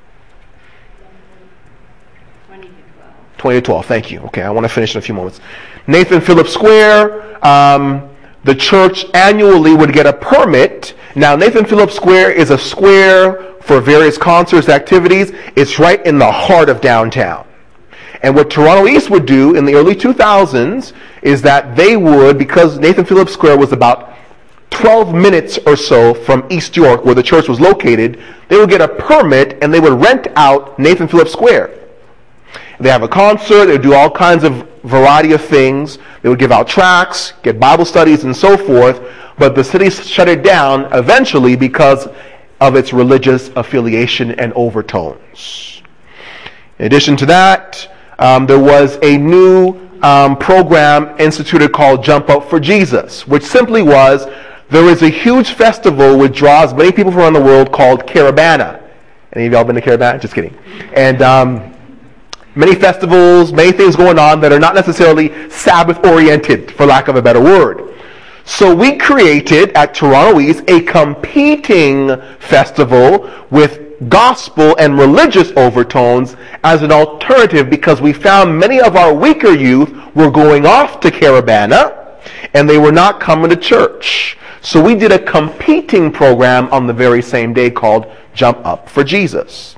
20 to 12, thank you. Okay, I want to finish in a few moments. Nathan Phillips Square, the church annually would get a permit. Now, Nathan Phillips Square is a square for various concerts, activities. It's right in the heart of downtown. And what Toronto East would do in the early 2000s is that they would, because Nathan Phillips Square was about 12 minutes or so from East York, where the church was located, they would get a permit and they would rent out Nathan Phillips Square. They have a concert, they would do all kinds of variety of things. They would give out tracts, get Bible studies and so forth, but the city shut it down eventually because of its religious affiliation and overtones. In addition to that, there was a new program instituted called Jump Up for Jesus, which simply was, there is a huge festival which draws many people from around the world called Caravana. Any of y'all been to Caravana? Just kidding. And many festivals, many things going on that are not necessarily Sabbath-oriented, for lack of a better word. So we created at Toronto East a competing festival with gospel and religious overtones as an alternative, because we found many of our weaker youth were going off to Caravana and they were not coming to church. So we did a competing program on the very same day called Jump Up for Jesus.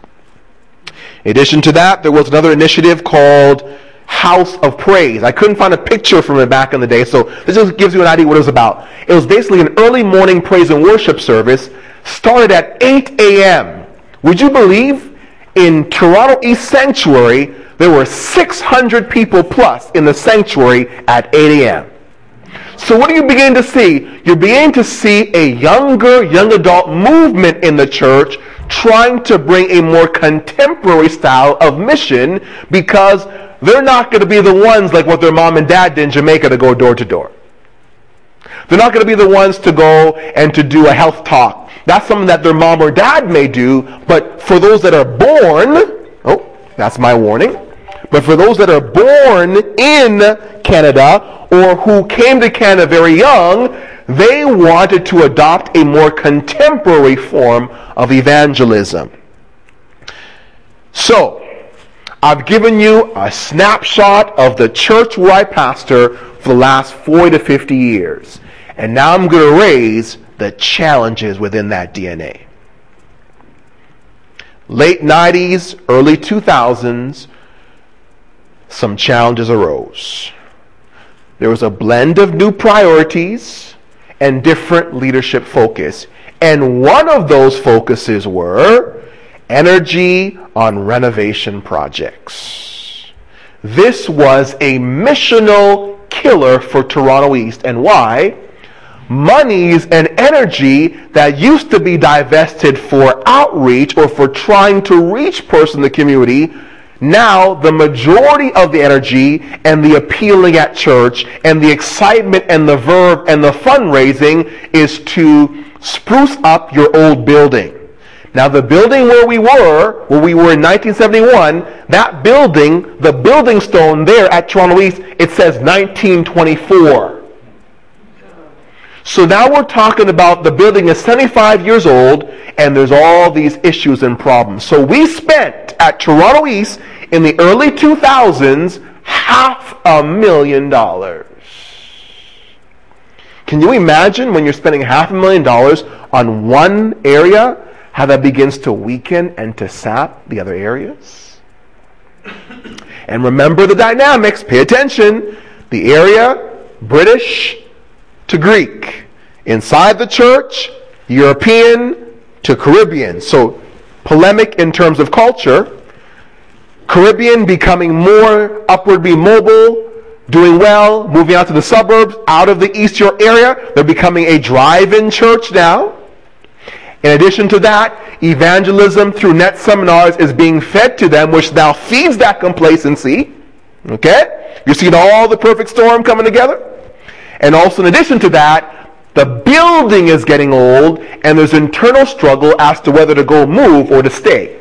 In addition to that, there was another initiative called House of Praise. I couldn't find a picture from it back in the day, so this just gives you an idea what it was about. It was basically an early morning praise and worship service, started at 8 a.m. Would you believe in Toronto East Sanctuary, there were 600 people plus in the sanctuary at 8 a.m. So what do you begin to see? You're beginning to see a young adult movement in the church trying to bring a more contemporary style of mission, because they're not going to be the ones like what their mom and dad did in Jamaica to go door to door. They're not going to be the ones to go and to do a health talk. That's something that their mom or dad may do, but for those that are born, that's my warning, but for those that are born in Canada or who came to Canada very young, they wanted to adopt a more contemporary form of evangelism. So, I've given you a snapshot of the church where I pastor for the last 40 to 50 years. And now I'm going to raise the challenges within that DNA. Late 90s, early 2000s, some challenges arose. There was a blend of new priorities and different leadership focus. And one of those focuses were energy on renovation projects. This was a missional killer for Toronto East. And why? Monies and energy that used to be divested for outreach or for trying to reach persons in the community, now the majority of the energy and the appealing at church and the excitement and the verve and the fundraising is to spruce up your old building. Now the building where we were in 1971, that building, the building stone there at Toronto East, it says 1924. So now we're talking about the building is 75 years old, and there's all these issues and problems. So we spent at Toronto East in the early 2000s $500,000. Can you imagine when you're spending $500,000 on one area, how that begins to weaken and to sap the other areas? And remember the dynamics, pay attention. The area, British to Greek. Inside the church, European to Caribbean. So polemic in terms of culture. Caribbean becoming more upwardly mobile, doing well, moving out to the suburbs, out of the East York area. They're becoming a drive-in church now. In addition to that, evangelism through net seminars is being fed to them, which now feeds that complacency. Okay? You're seeing all the perfect storm coming together. And also in addition to that, the building is getting old, and there's internal struggle as to whether to go move or to stay.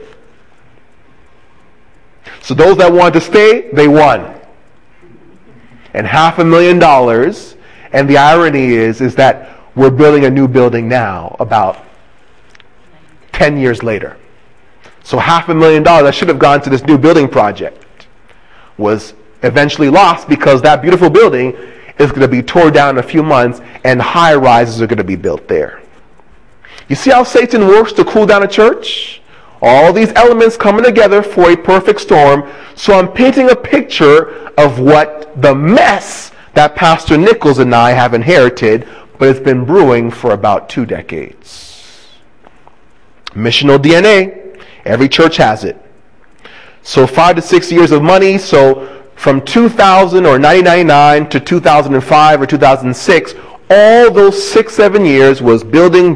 So those that wanted to stay, they won. And $500,000, and the irony is that we're building a new building now, about 10 years later. So $500,000 that should have gone to this new building project was eventually lost because that beautiful building is going to be torn down in a few months, and high rises are going to be built there. You see how Satan works to cool down a church? All these elements coming together for a perfect storm. So I'm painting a picture of what the mess that Pastor Nichols and I have inherited, but it's been brewing for about 2 decades. Missional DNA. Every church has it. So 5 to 6 years of money. So from 2000 or 1999 to 2005 or 2006, all those 6-7 years was building.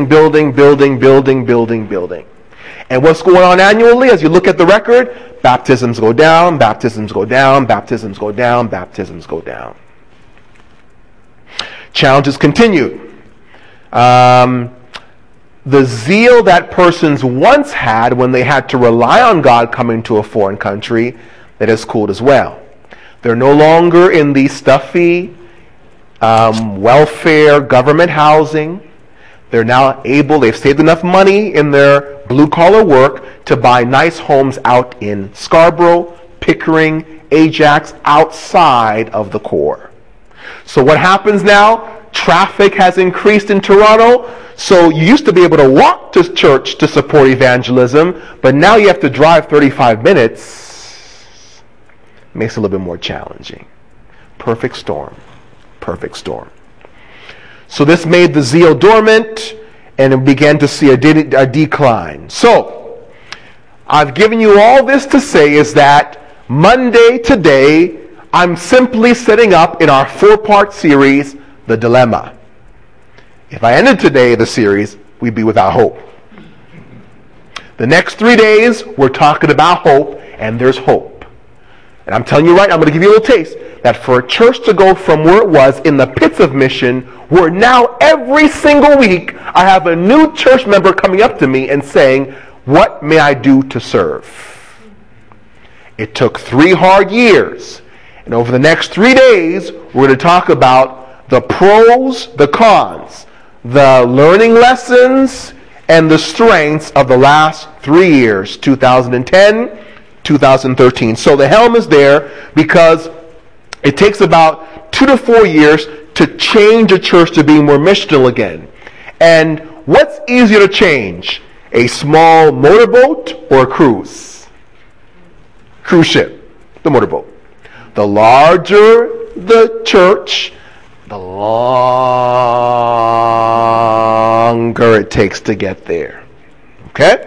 And what's going on annually as you look at the record? Baptisms go down, baptisms go down, baptisms go down, baptisms go down. Challenges continue. The zeal that persons once had when they had to rely on God coming to a foreign country, that has cooled as well. They're no longer in the stuffy welfare government housing. They're now able, they've saved enough money in their blue-collar work to buy nice homes out in Scarborough, Pickering, Ajax, outside of the core. So what happens now? Traffic has increased in Toronto. So you used to be able to walk to church to support evangelism, but now you have to drive 35 minutes. Makes it a little bit more challenging. Perfect storm. Perfect storm. So this made the zeal dormant, and it began to see a decline. So, I've given you all this to say is that Monday today, I'm simply setting up in our 4-part series, The Dilemma. If I ended today the series, we'd be without hope. The next 3 days, we're talking about hope, and there's hope. And I'm telling you right now, I'm going to give you a little taste, that for a church to go from where it was in the pits of mission, where now every single week I have a new church member coming up to me and saying, what may I do to serve? It took 3 hard years. And over the next 3 days, we're going to talk about the pros, the cons, the learning lessons, and the strengths of the last 3 years, 2010, 2013. So the helm is there because it takes about 2 to 4 years to change a church to be more missional again. And what's easier to change? A small motorboat or a cruise? Cruise ship, the motorboat. The larger the church, the longer it takes to get there. Okay?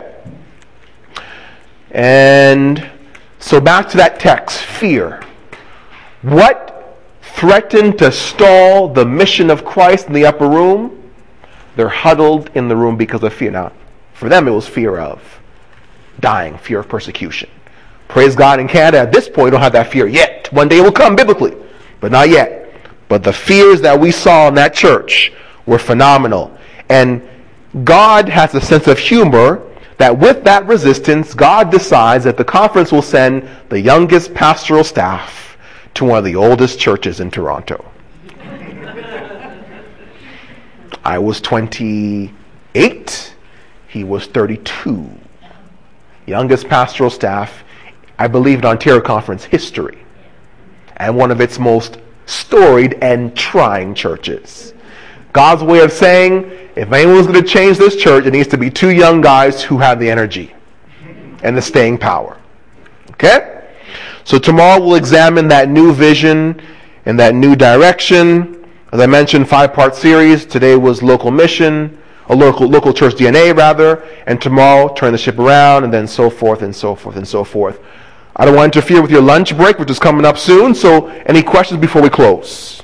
And so back to that text, fear. What threatened to stall the mission of Christ in the upper room? They're huddled in the room because of fear. Now, for them it was fear of dying, fear of persecution. Praise God, in Canada at this point we don't have that fear yet. One day it will come biblically, but not yet. But the fears that we saw in that church were phenomenal. And God has a sense of humor that with that resistance, God decides that the conference will send the youngest pastoral staff to one of the oldest churches in Toronto. I was 28. He was 32. Youngest pastoral staff, I believe, in Ontario Conference history. And one of its most storied and trying churches. God's way of saying, if anyone's going to change this church, it needs to be two young guys who have the energy and the staying power. Okay? So tomorrow we'll examine that new vision and that new direction. As I mentioned, 5-part series. Today was local mission, a local church DNA rather, and tomorrow turn the ship around, and then so forth and so forth and so forth. I don't want to interfere with your lunch break, which is coming up soon, so any questions before we close?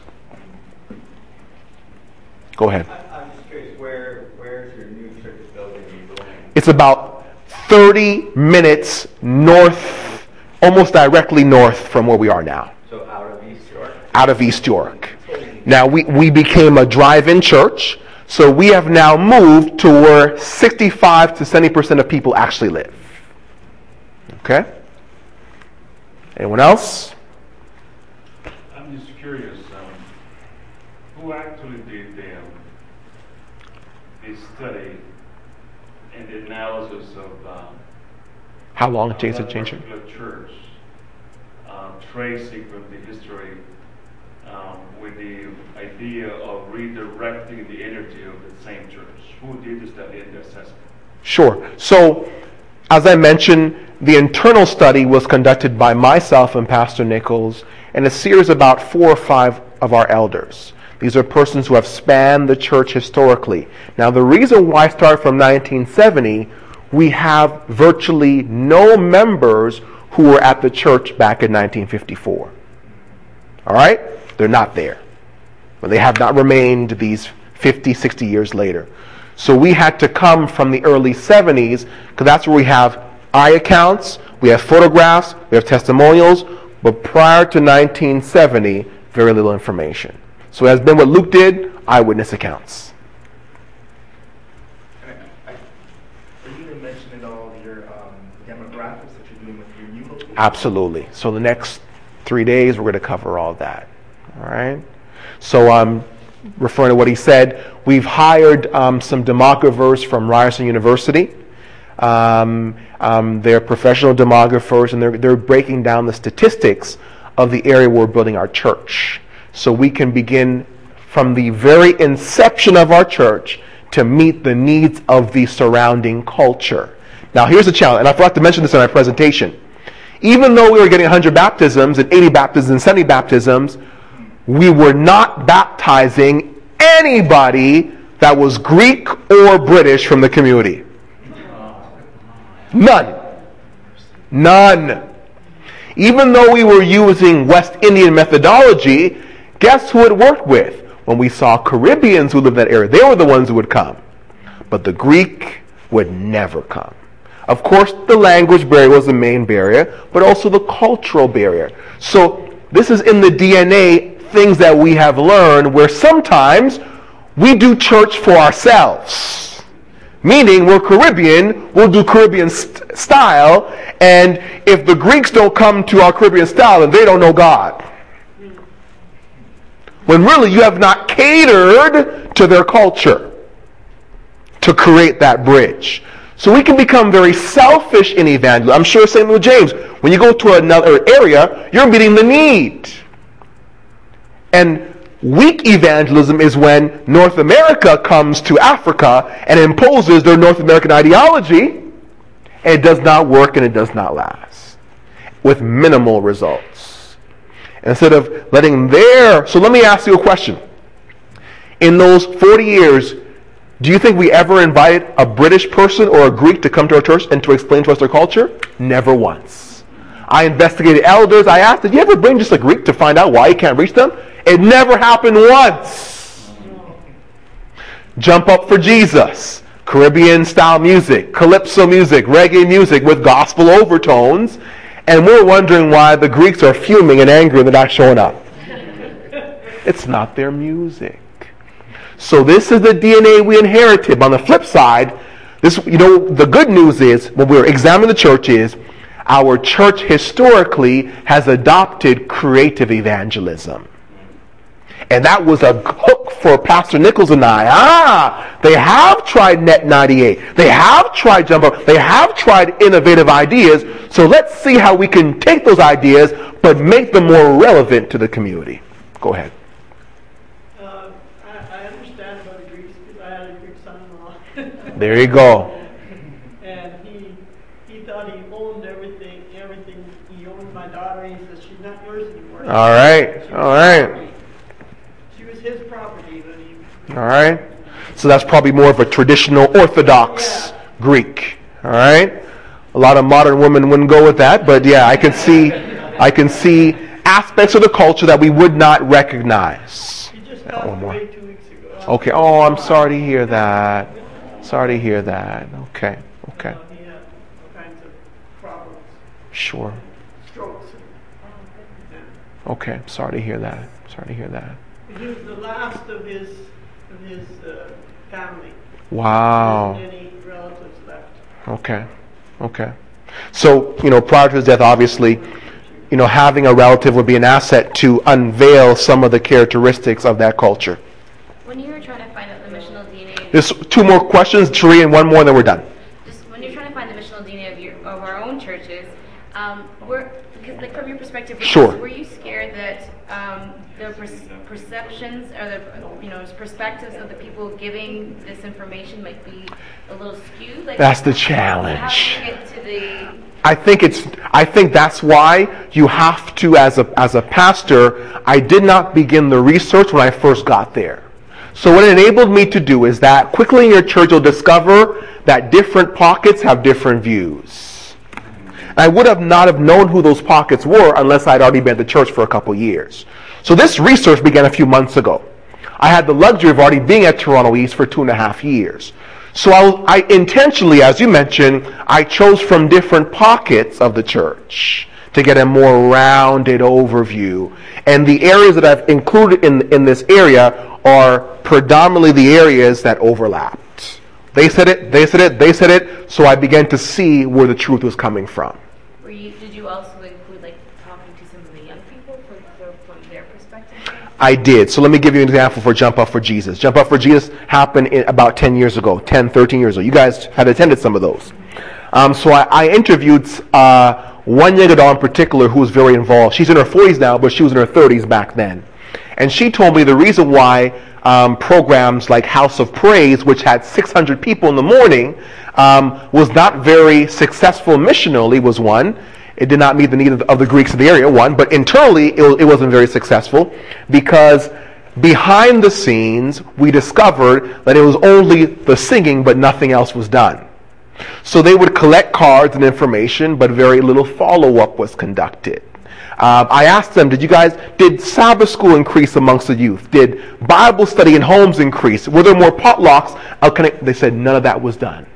Go ahead. I'm just curious, where's your new church building going? It's about 30 minutes north, almost directly north from where we are now. So out of East York? Out of East York. Now, we became a drive-in church, so we have now moved to where 65 to 70% of people actually live. Okay? Anyone else? I'm just curious, who actually did the study and the analysis of How long it takes to change it? church, tracing from the history with the idea of redirecting the energy of the same church? Who did the study and the assessment? Sure. So, as I mentioned, the internal study was conducted by myself and Pastor Nichols and a series of about 4 or 5 of our elders. These are persons who have spanned the church historically. Now, the reason why I started from 1970, we have virtually no members who were at the church back in 1954. All right? They're not there. But they have not remained these 50, 60 years later. So we had to come from the early 70s, because that's where we have eye accounts, we have photographs, we have testimonials, but prior to 1970, very little information. So it has been what Luke did, eyewitness accounts. Are you going to mention at all your demographics that you're doing with your new location? Absolutely. So the next 3 days, we're going to cover all that. All right? So referring to what he said, we've hired some demographers from Ryerson University. They're professional demographers, and they're breaking down the statistics of the area where we're building our church. So we can begin from the very inception of our church to meet the needs of the surrounding culture. Now here's the challenge, and I forgot to mention this in my presentation. Even though we were getting 100 baptisms and 80 baptisms and 70 baptisms, we were not baptizing anybody that was Greek or British from the community. None. Even though we were using West Indian methodology, guess who it worked with? When we saw Caribbeans who lived in that area, they were the ones who would come. But the Greek would never come. Of course, the language barrier was the main barrier, but also the cultural barrier. So this is in the DNA, things that we have learned, where sometimes we do church for ourselves. Meaning, we're Caribbean, we'll do Caribbean style, and if the Greeks don't come to our Caribbean style, then they don't know God. When really you have not catered to their culture to create that bridge. So we can become very selfish in evangelism. I'm sure same with James. When you go to another area, you're meeting the need. And weak evangelism is when North America comes to Africa and imposes their North American ideology, and it does not work and it does not last, with minimal results. Instead of letting so let me ask you a question. In those 40 years, do you think we ever invited a British person or a Greek to come to our church and to explain to us their culture? Never once. I investigated elders. I asked, did you ever bring just a Greek to find out why you can't reach them? It never happened once. Jump Up for Jesus, Caribbean style music, calypso music, reggae music with gospel overtones, and we're wondering why the Greeks are fuming and angry and they're not showing up. It's not their music. So this is the DNA we inherited. But on the flip side, This, the good news is, when we're examining the church, is our church historically has adopted creative evangelism. And that was a hook for Pastor Nichols and I. They have tried Net 98. They have tried Jump Up. They have tried innovative ideas. So let's see how we can take those ideas but make them more relevant to the community. Go ahead. I understand about the Greeks because I had a Greek son-in-law. There you go. And he thought he owned everything. He owned my daughter. He says, she's not yours anymore. All right. She was his property. All right. So that's probably more of a traditional Orthodox Greek. All right. A lot of modern women wouldn't go with that, but yeah, I can see aspects of the culture that we would not recognize. He just passed away 2 weeks ago. Okay. Oh, I'm sorry to hear that. Okay. He had all kinds of problems. Sure. Strokes. Okay. Sorry to hear that. He was the last of his family. Wow. There wasn't any relatives left. Okay. So, prior to his death, obviously, having a relative would be an asset to unveil some of the characteristics of that culture. When you were trying to find out the missional DNA... There's 2 more questions, Sheree, and 1 more, and then we're done. Just when you're trying to find the missional DNA of our own churches, because from your perspective, were you scared that the perceptions or the perspectives of the people giving this information might be a little skewed? That's the challenge. How do you get to the... I think that's why you have to, as a pastor, I did not begin the research when I first got there. So what it enabled me to do is that quickly in your church you'll discover that different pockets have different views. I would not have known who those pockets were unless I'd already been at the church for a couple years. So this research began a few months ago. I had the luxury of already being at Toronto East for 2.5 years. So I intentionally, as you mentioned, I chose from different pockets of the church to get a more rounded overview. And the areas that I've included in this area are predominantly the areas that overlapped. They said it, so I began to see where the truth was coming from. Did you also include talking to some of the young people from their perspective? I did. So let me give you an example for Jump Up for Jesus. Jump Up for Jesus happened about 13 years ago. You guys had attended some of those. So I interviewed one young adult in particular who was very involved. She's in her 40s now, but she was in her 30s back then. And she told me the reason why programs like House of Praise, which had 600 people in the morning, was not very successful missionally, was one. It did not meet the need of the Greeks in the area, one. But internally, it wasn't very successful because behind the scenes, we discovered that it was only the singing, but nothing else was done. So they would collect cards and information, but very little follow-up was conducted. I asked them, did Sabbath school increase amongst the youth? Did Bible study in homes increase? Were there more potlucks? They said none of that was done.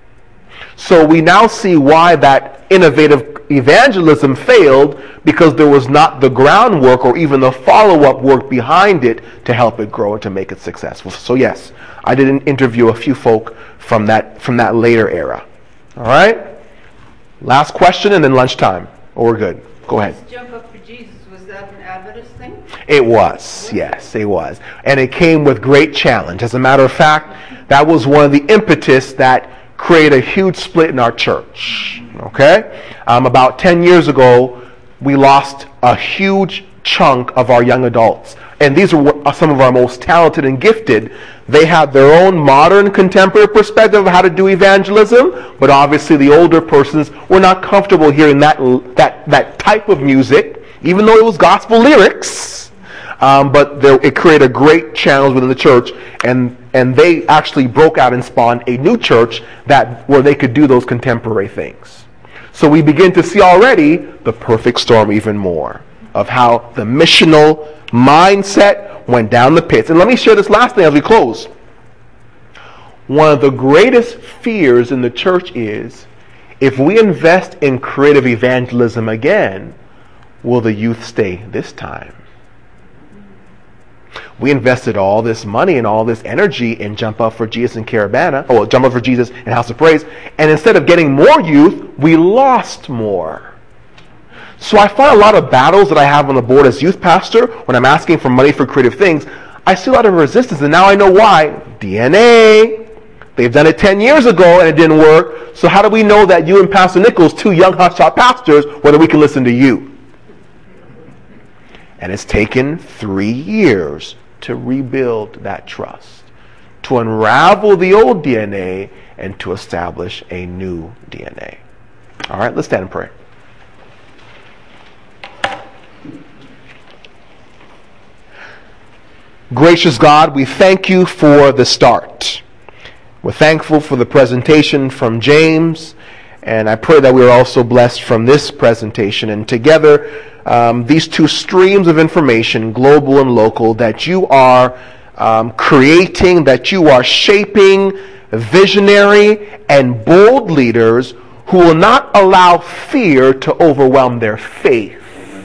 So we now see why that innovative evangelism failed, because there was not the groundwork or even the follow-up work behind it to help it grow and to make it successful. So yes, I did interview a few folk from that later era. All right? Last question and then lunchtime. Oh, we're good. Go ahead. Jump Up for Jesus, was that an Adventist thing? It was, yes, it was. And it came with great challenge. As a matter of fact, that was one of the impetus that created a huge split in our church. Okay? About 10 years ago, we lost a huge chunk of our young adults. And these are some of our most talented and gifted. They had their own modern contemporary perspective of how to do evangelism, but obviously the older persons were not comfortable hearing that type of music, even though it was gospel lyrics. But it created a great challenge within the church, and they actually broke out and spawned a new church where they could do those contemporary things. So we begin to see already the perfect storm even more of how the missional mindset went down the pits. And let me share this last thing as we close. One of the greatest fears in the church is, if we invest in creative evangelism again, will the youth stay this time? we invested all this money and all this energy in Jump Up for Jesus and Caravana, or Jump Up for Jesus and House of Praise, and instead of getting more youth, we lost more. So I find a lot of battles that I have on the board as youth pastor, when I'm asking for money for creative things, I see a lot of resistance, and now I know why. DNA. They've done it 10 years ago and it didn't work. So how do we know that you and Pastor Nichols, two young hotshot pastors, whether we can listen to you? And it's taken 3 years to rebuild that trust, to unravel the old DNA and to establish a new DNA. All right, let's stand and pray. Gracious God, we thank you for the start. We're thankful for the presentation from James, and I pray that we are also blessed from this presentation. And together, these two streams of information, global and local, that you are creating, that you are shaping visionary and bold leaders who will not allow fear to overwhelm their faith.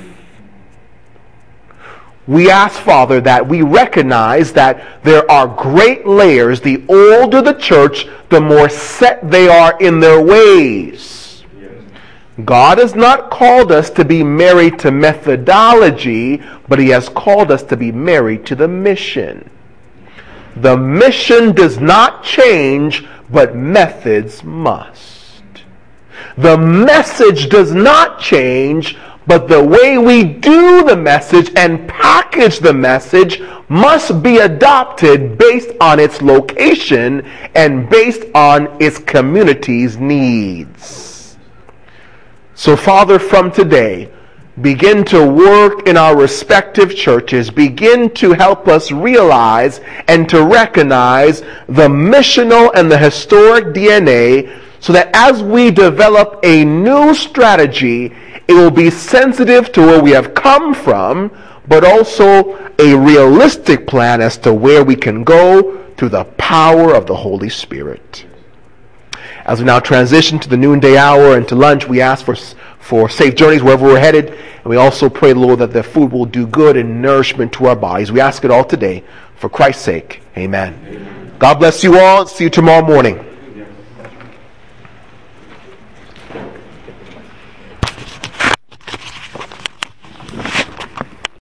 We ask, Father, that we recognize that there are great layers. The older the church, the more set they are in their ways. God has not called us to be married to methodology, but He has called us to be married to the mission. The mission does not change, but methods must. The message does not change, but the way we do the message and package the message must be adopted based on its location and based on its community's needs. So, Father, from today, begin to work in our respective churches. Begin to help us realize and to recognize the missional and the historic DNA, so that as we develop a new strategy, it will be sensitive to where we have come from, but also a realistic plan as to where we can go through the power of the Holy Spirit. As we now transition to the noonday hour and to lunch, we ask for safe journeys wherever we're headed. And we also pray, Lord, that the food will do good and nourishment to our bodies. We ask it all today for Christ's sake. Amen. God bless you all. See you tomorrow morning.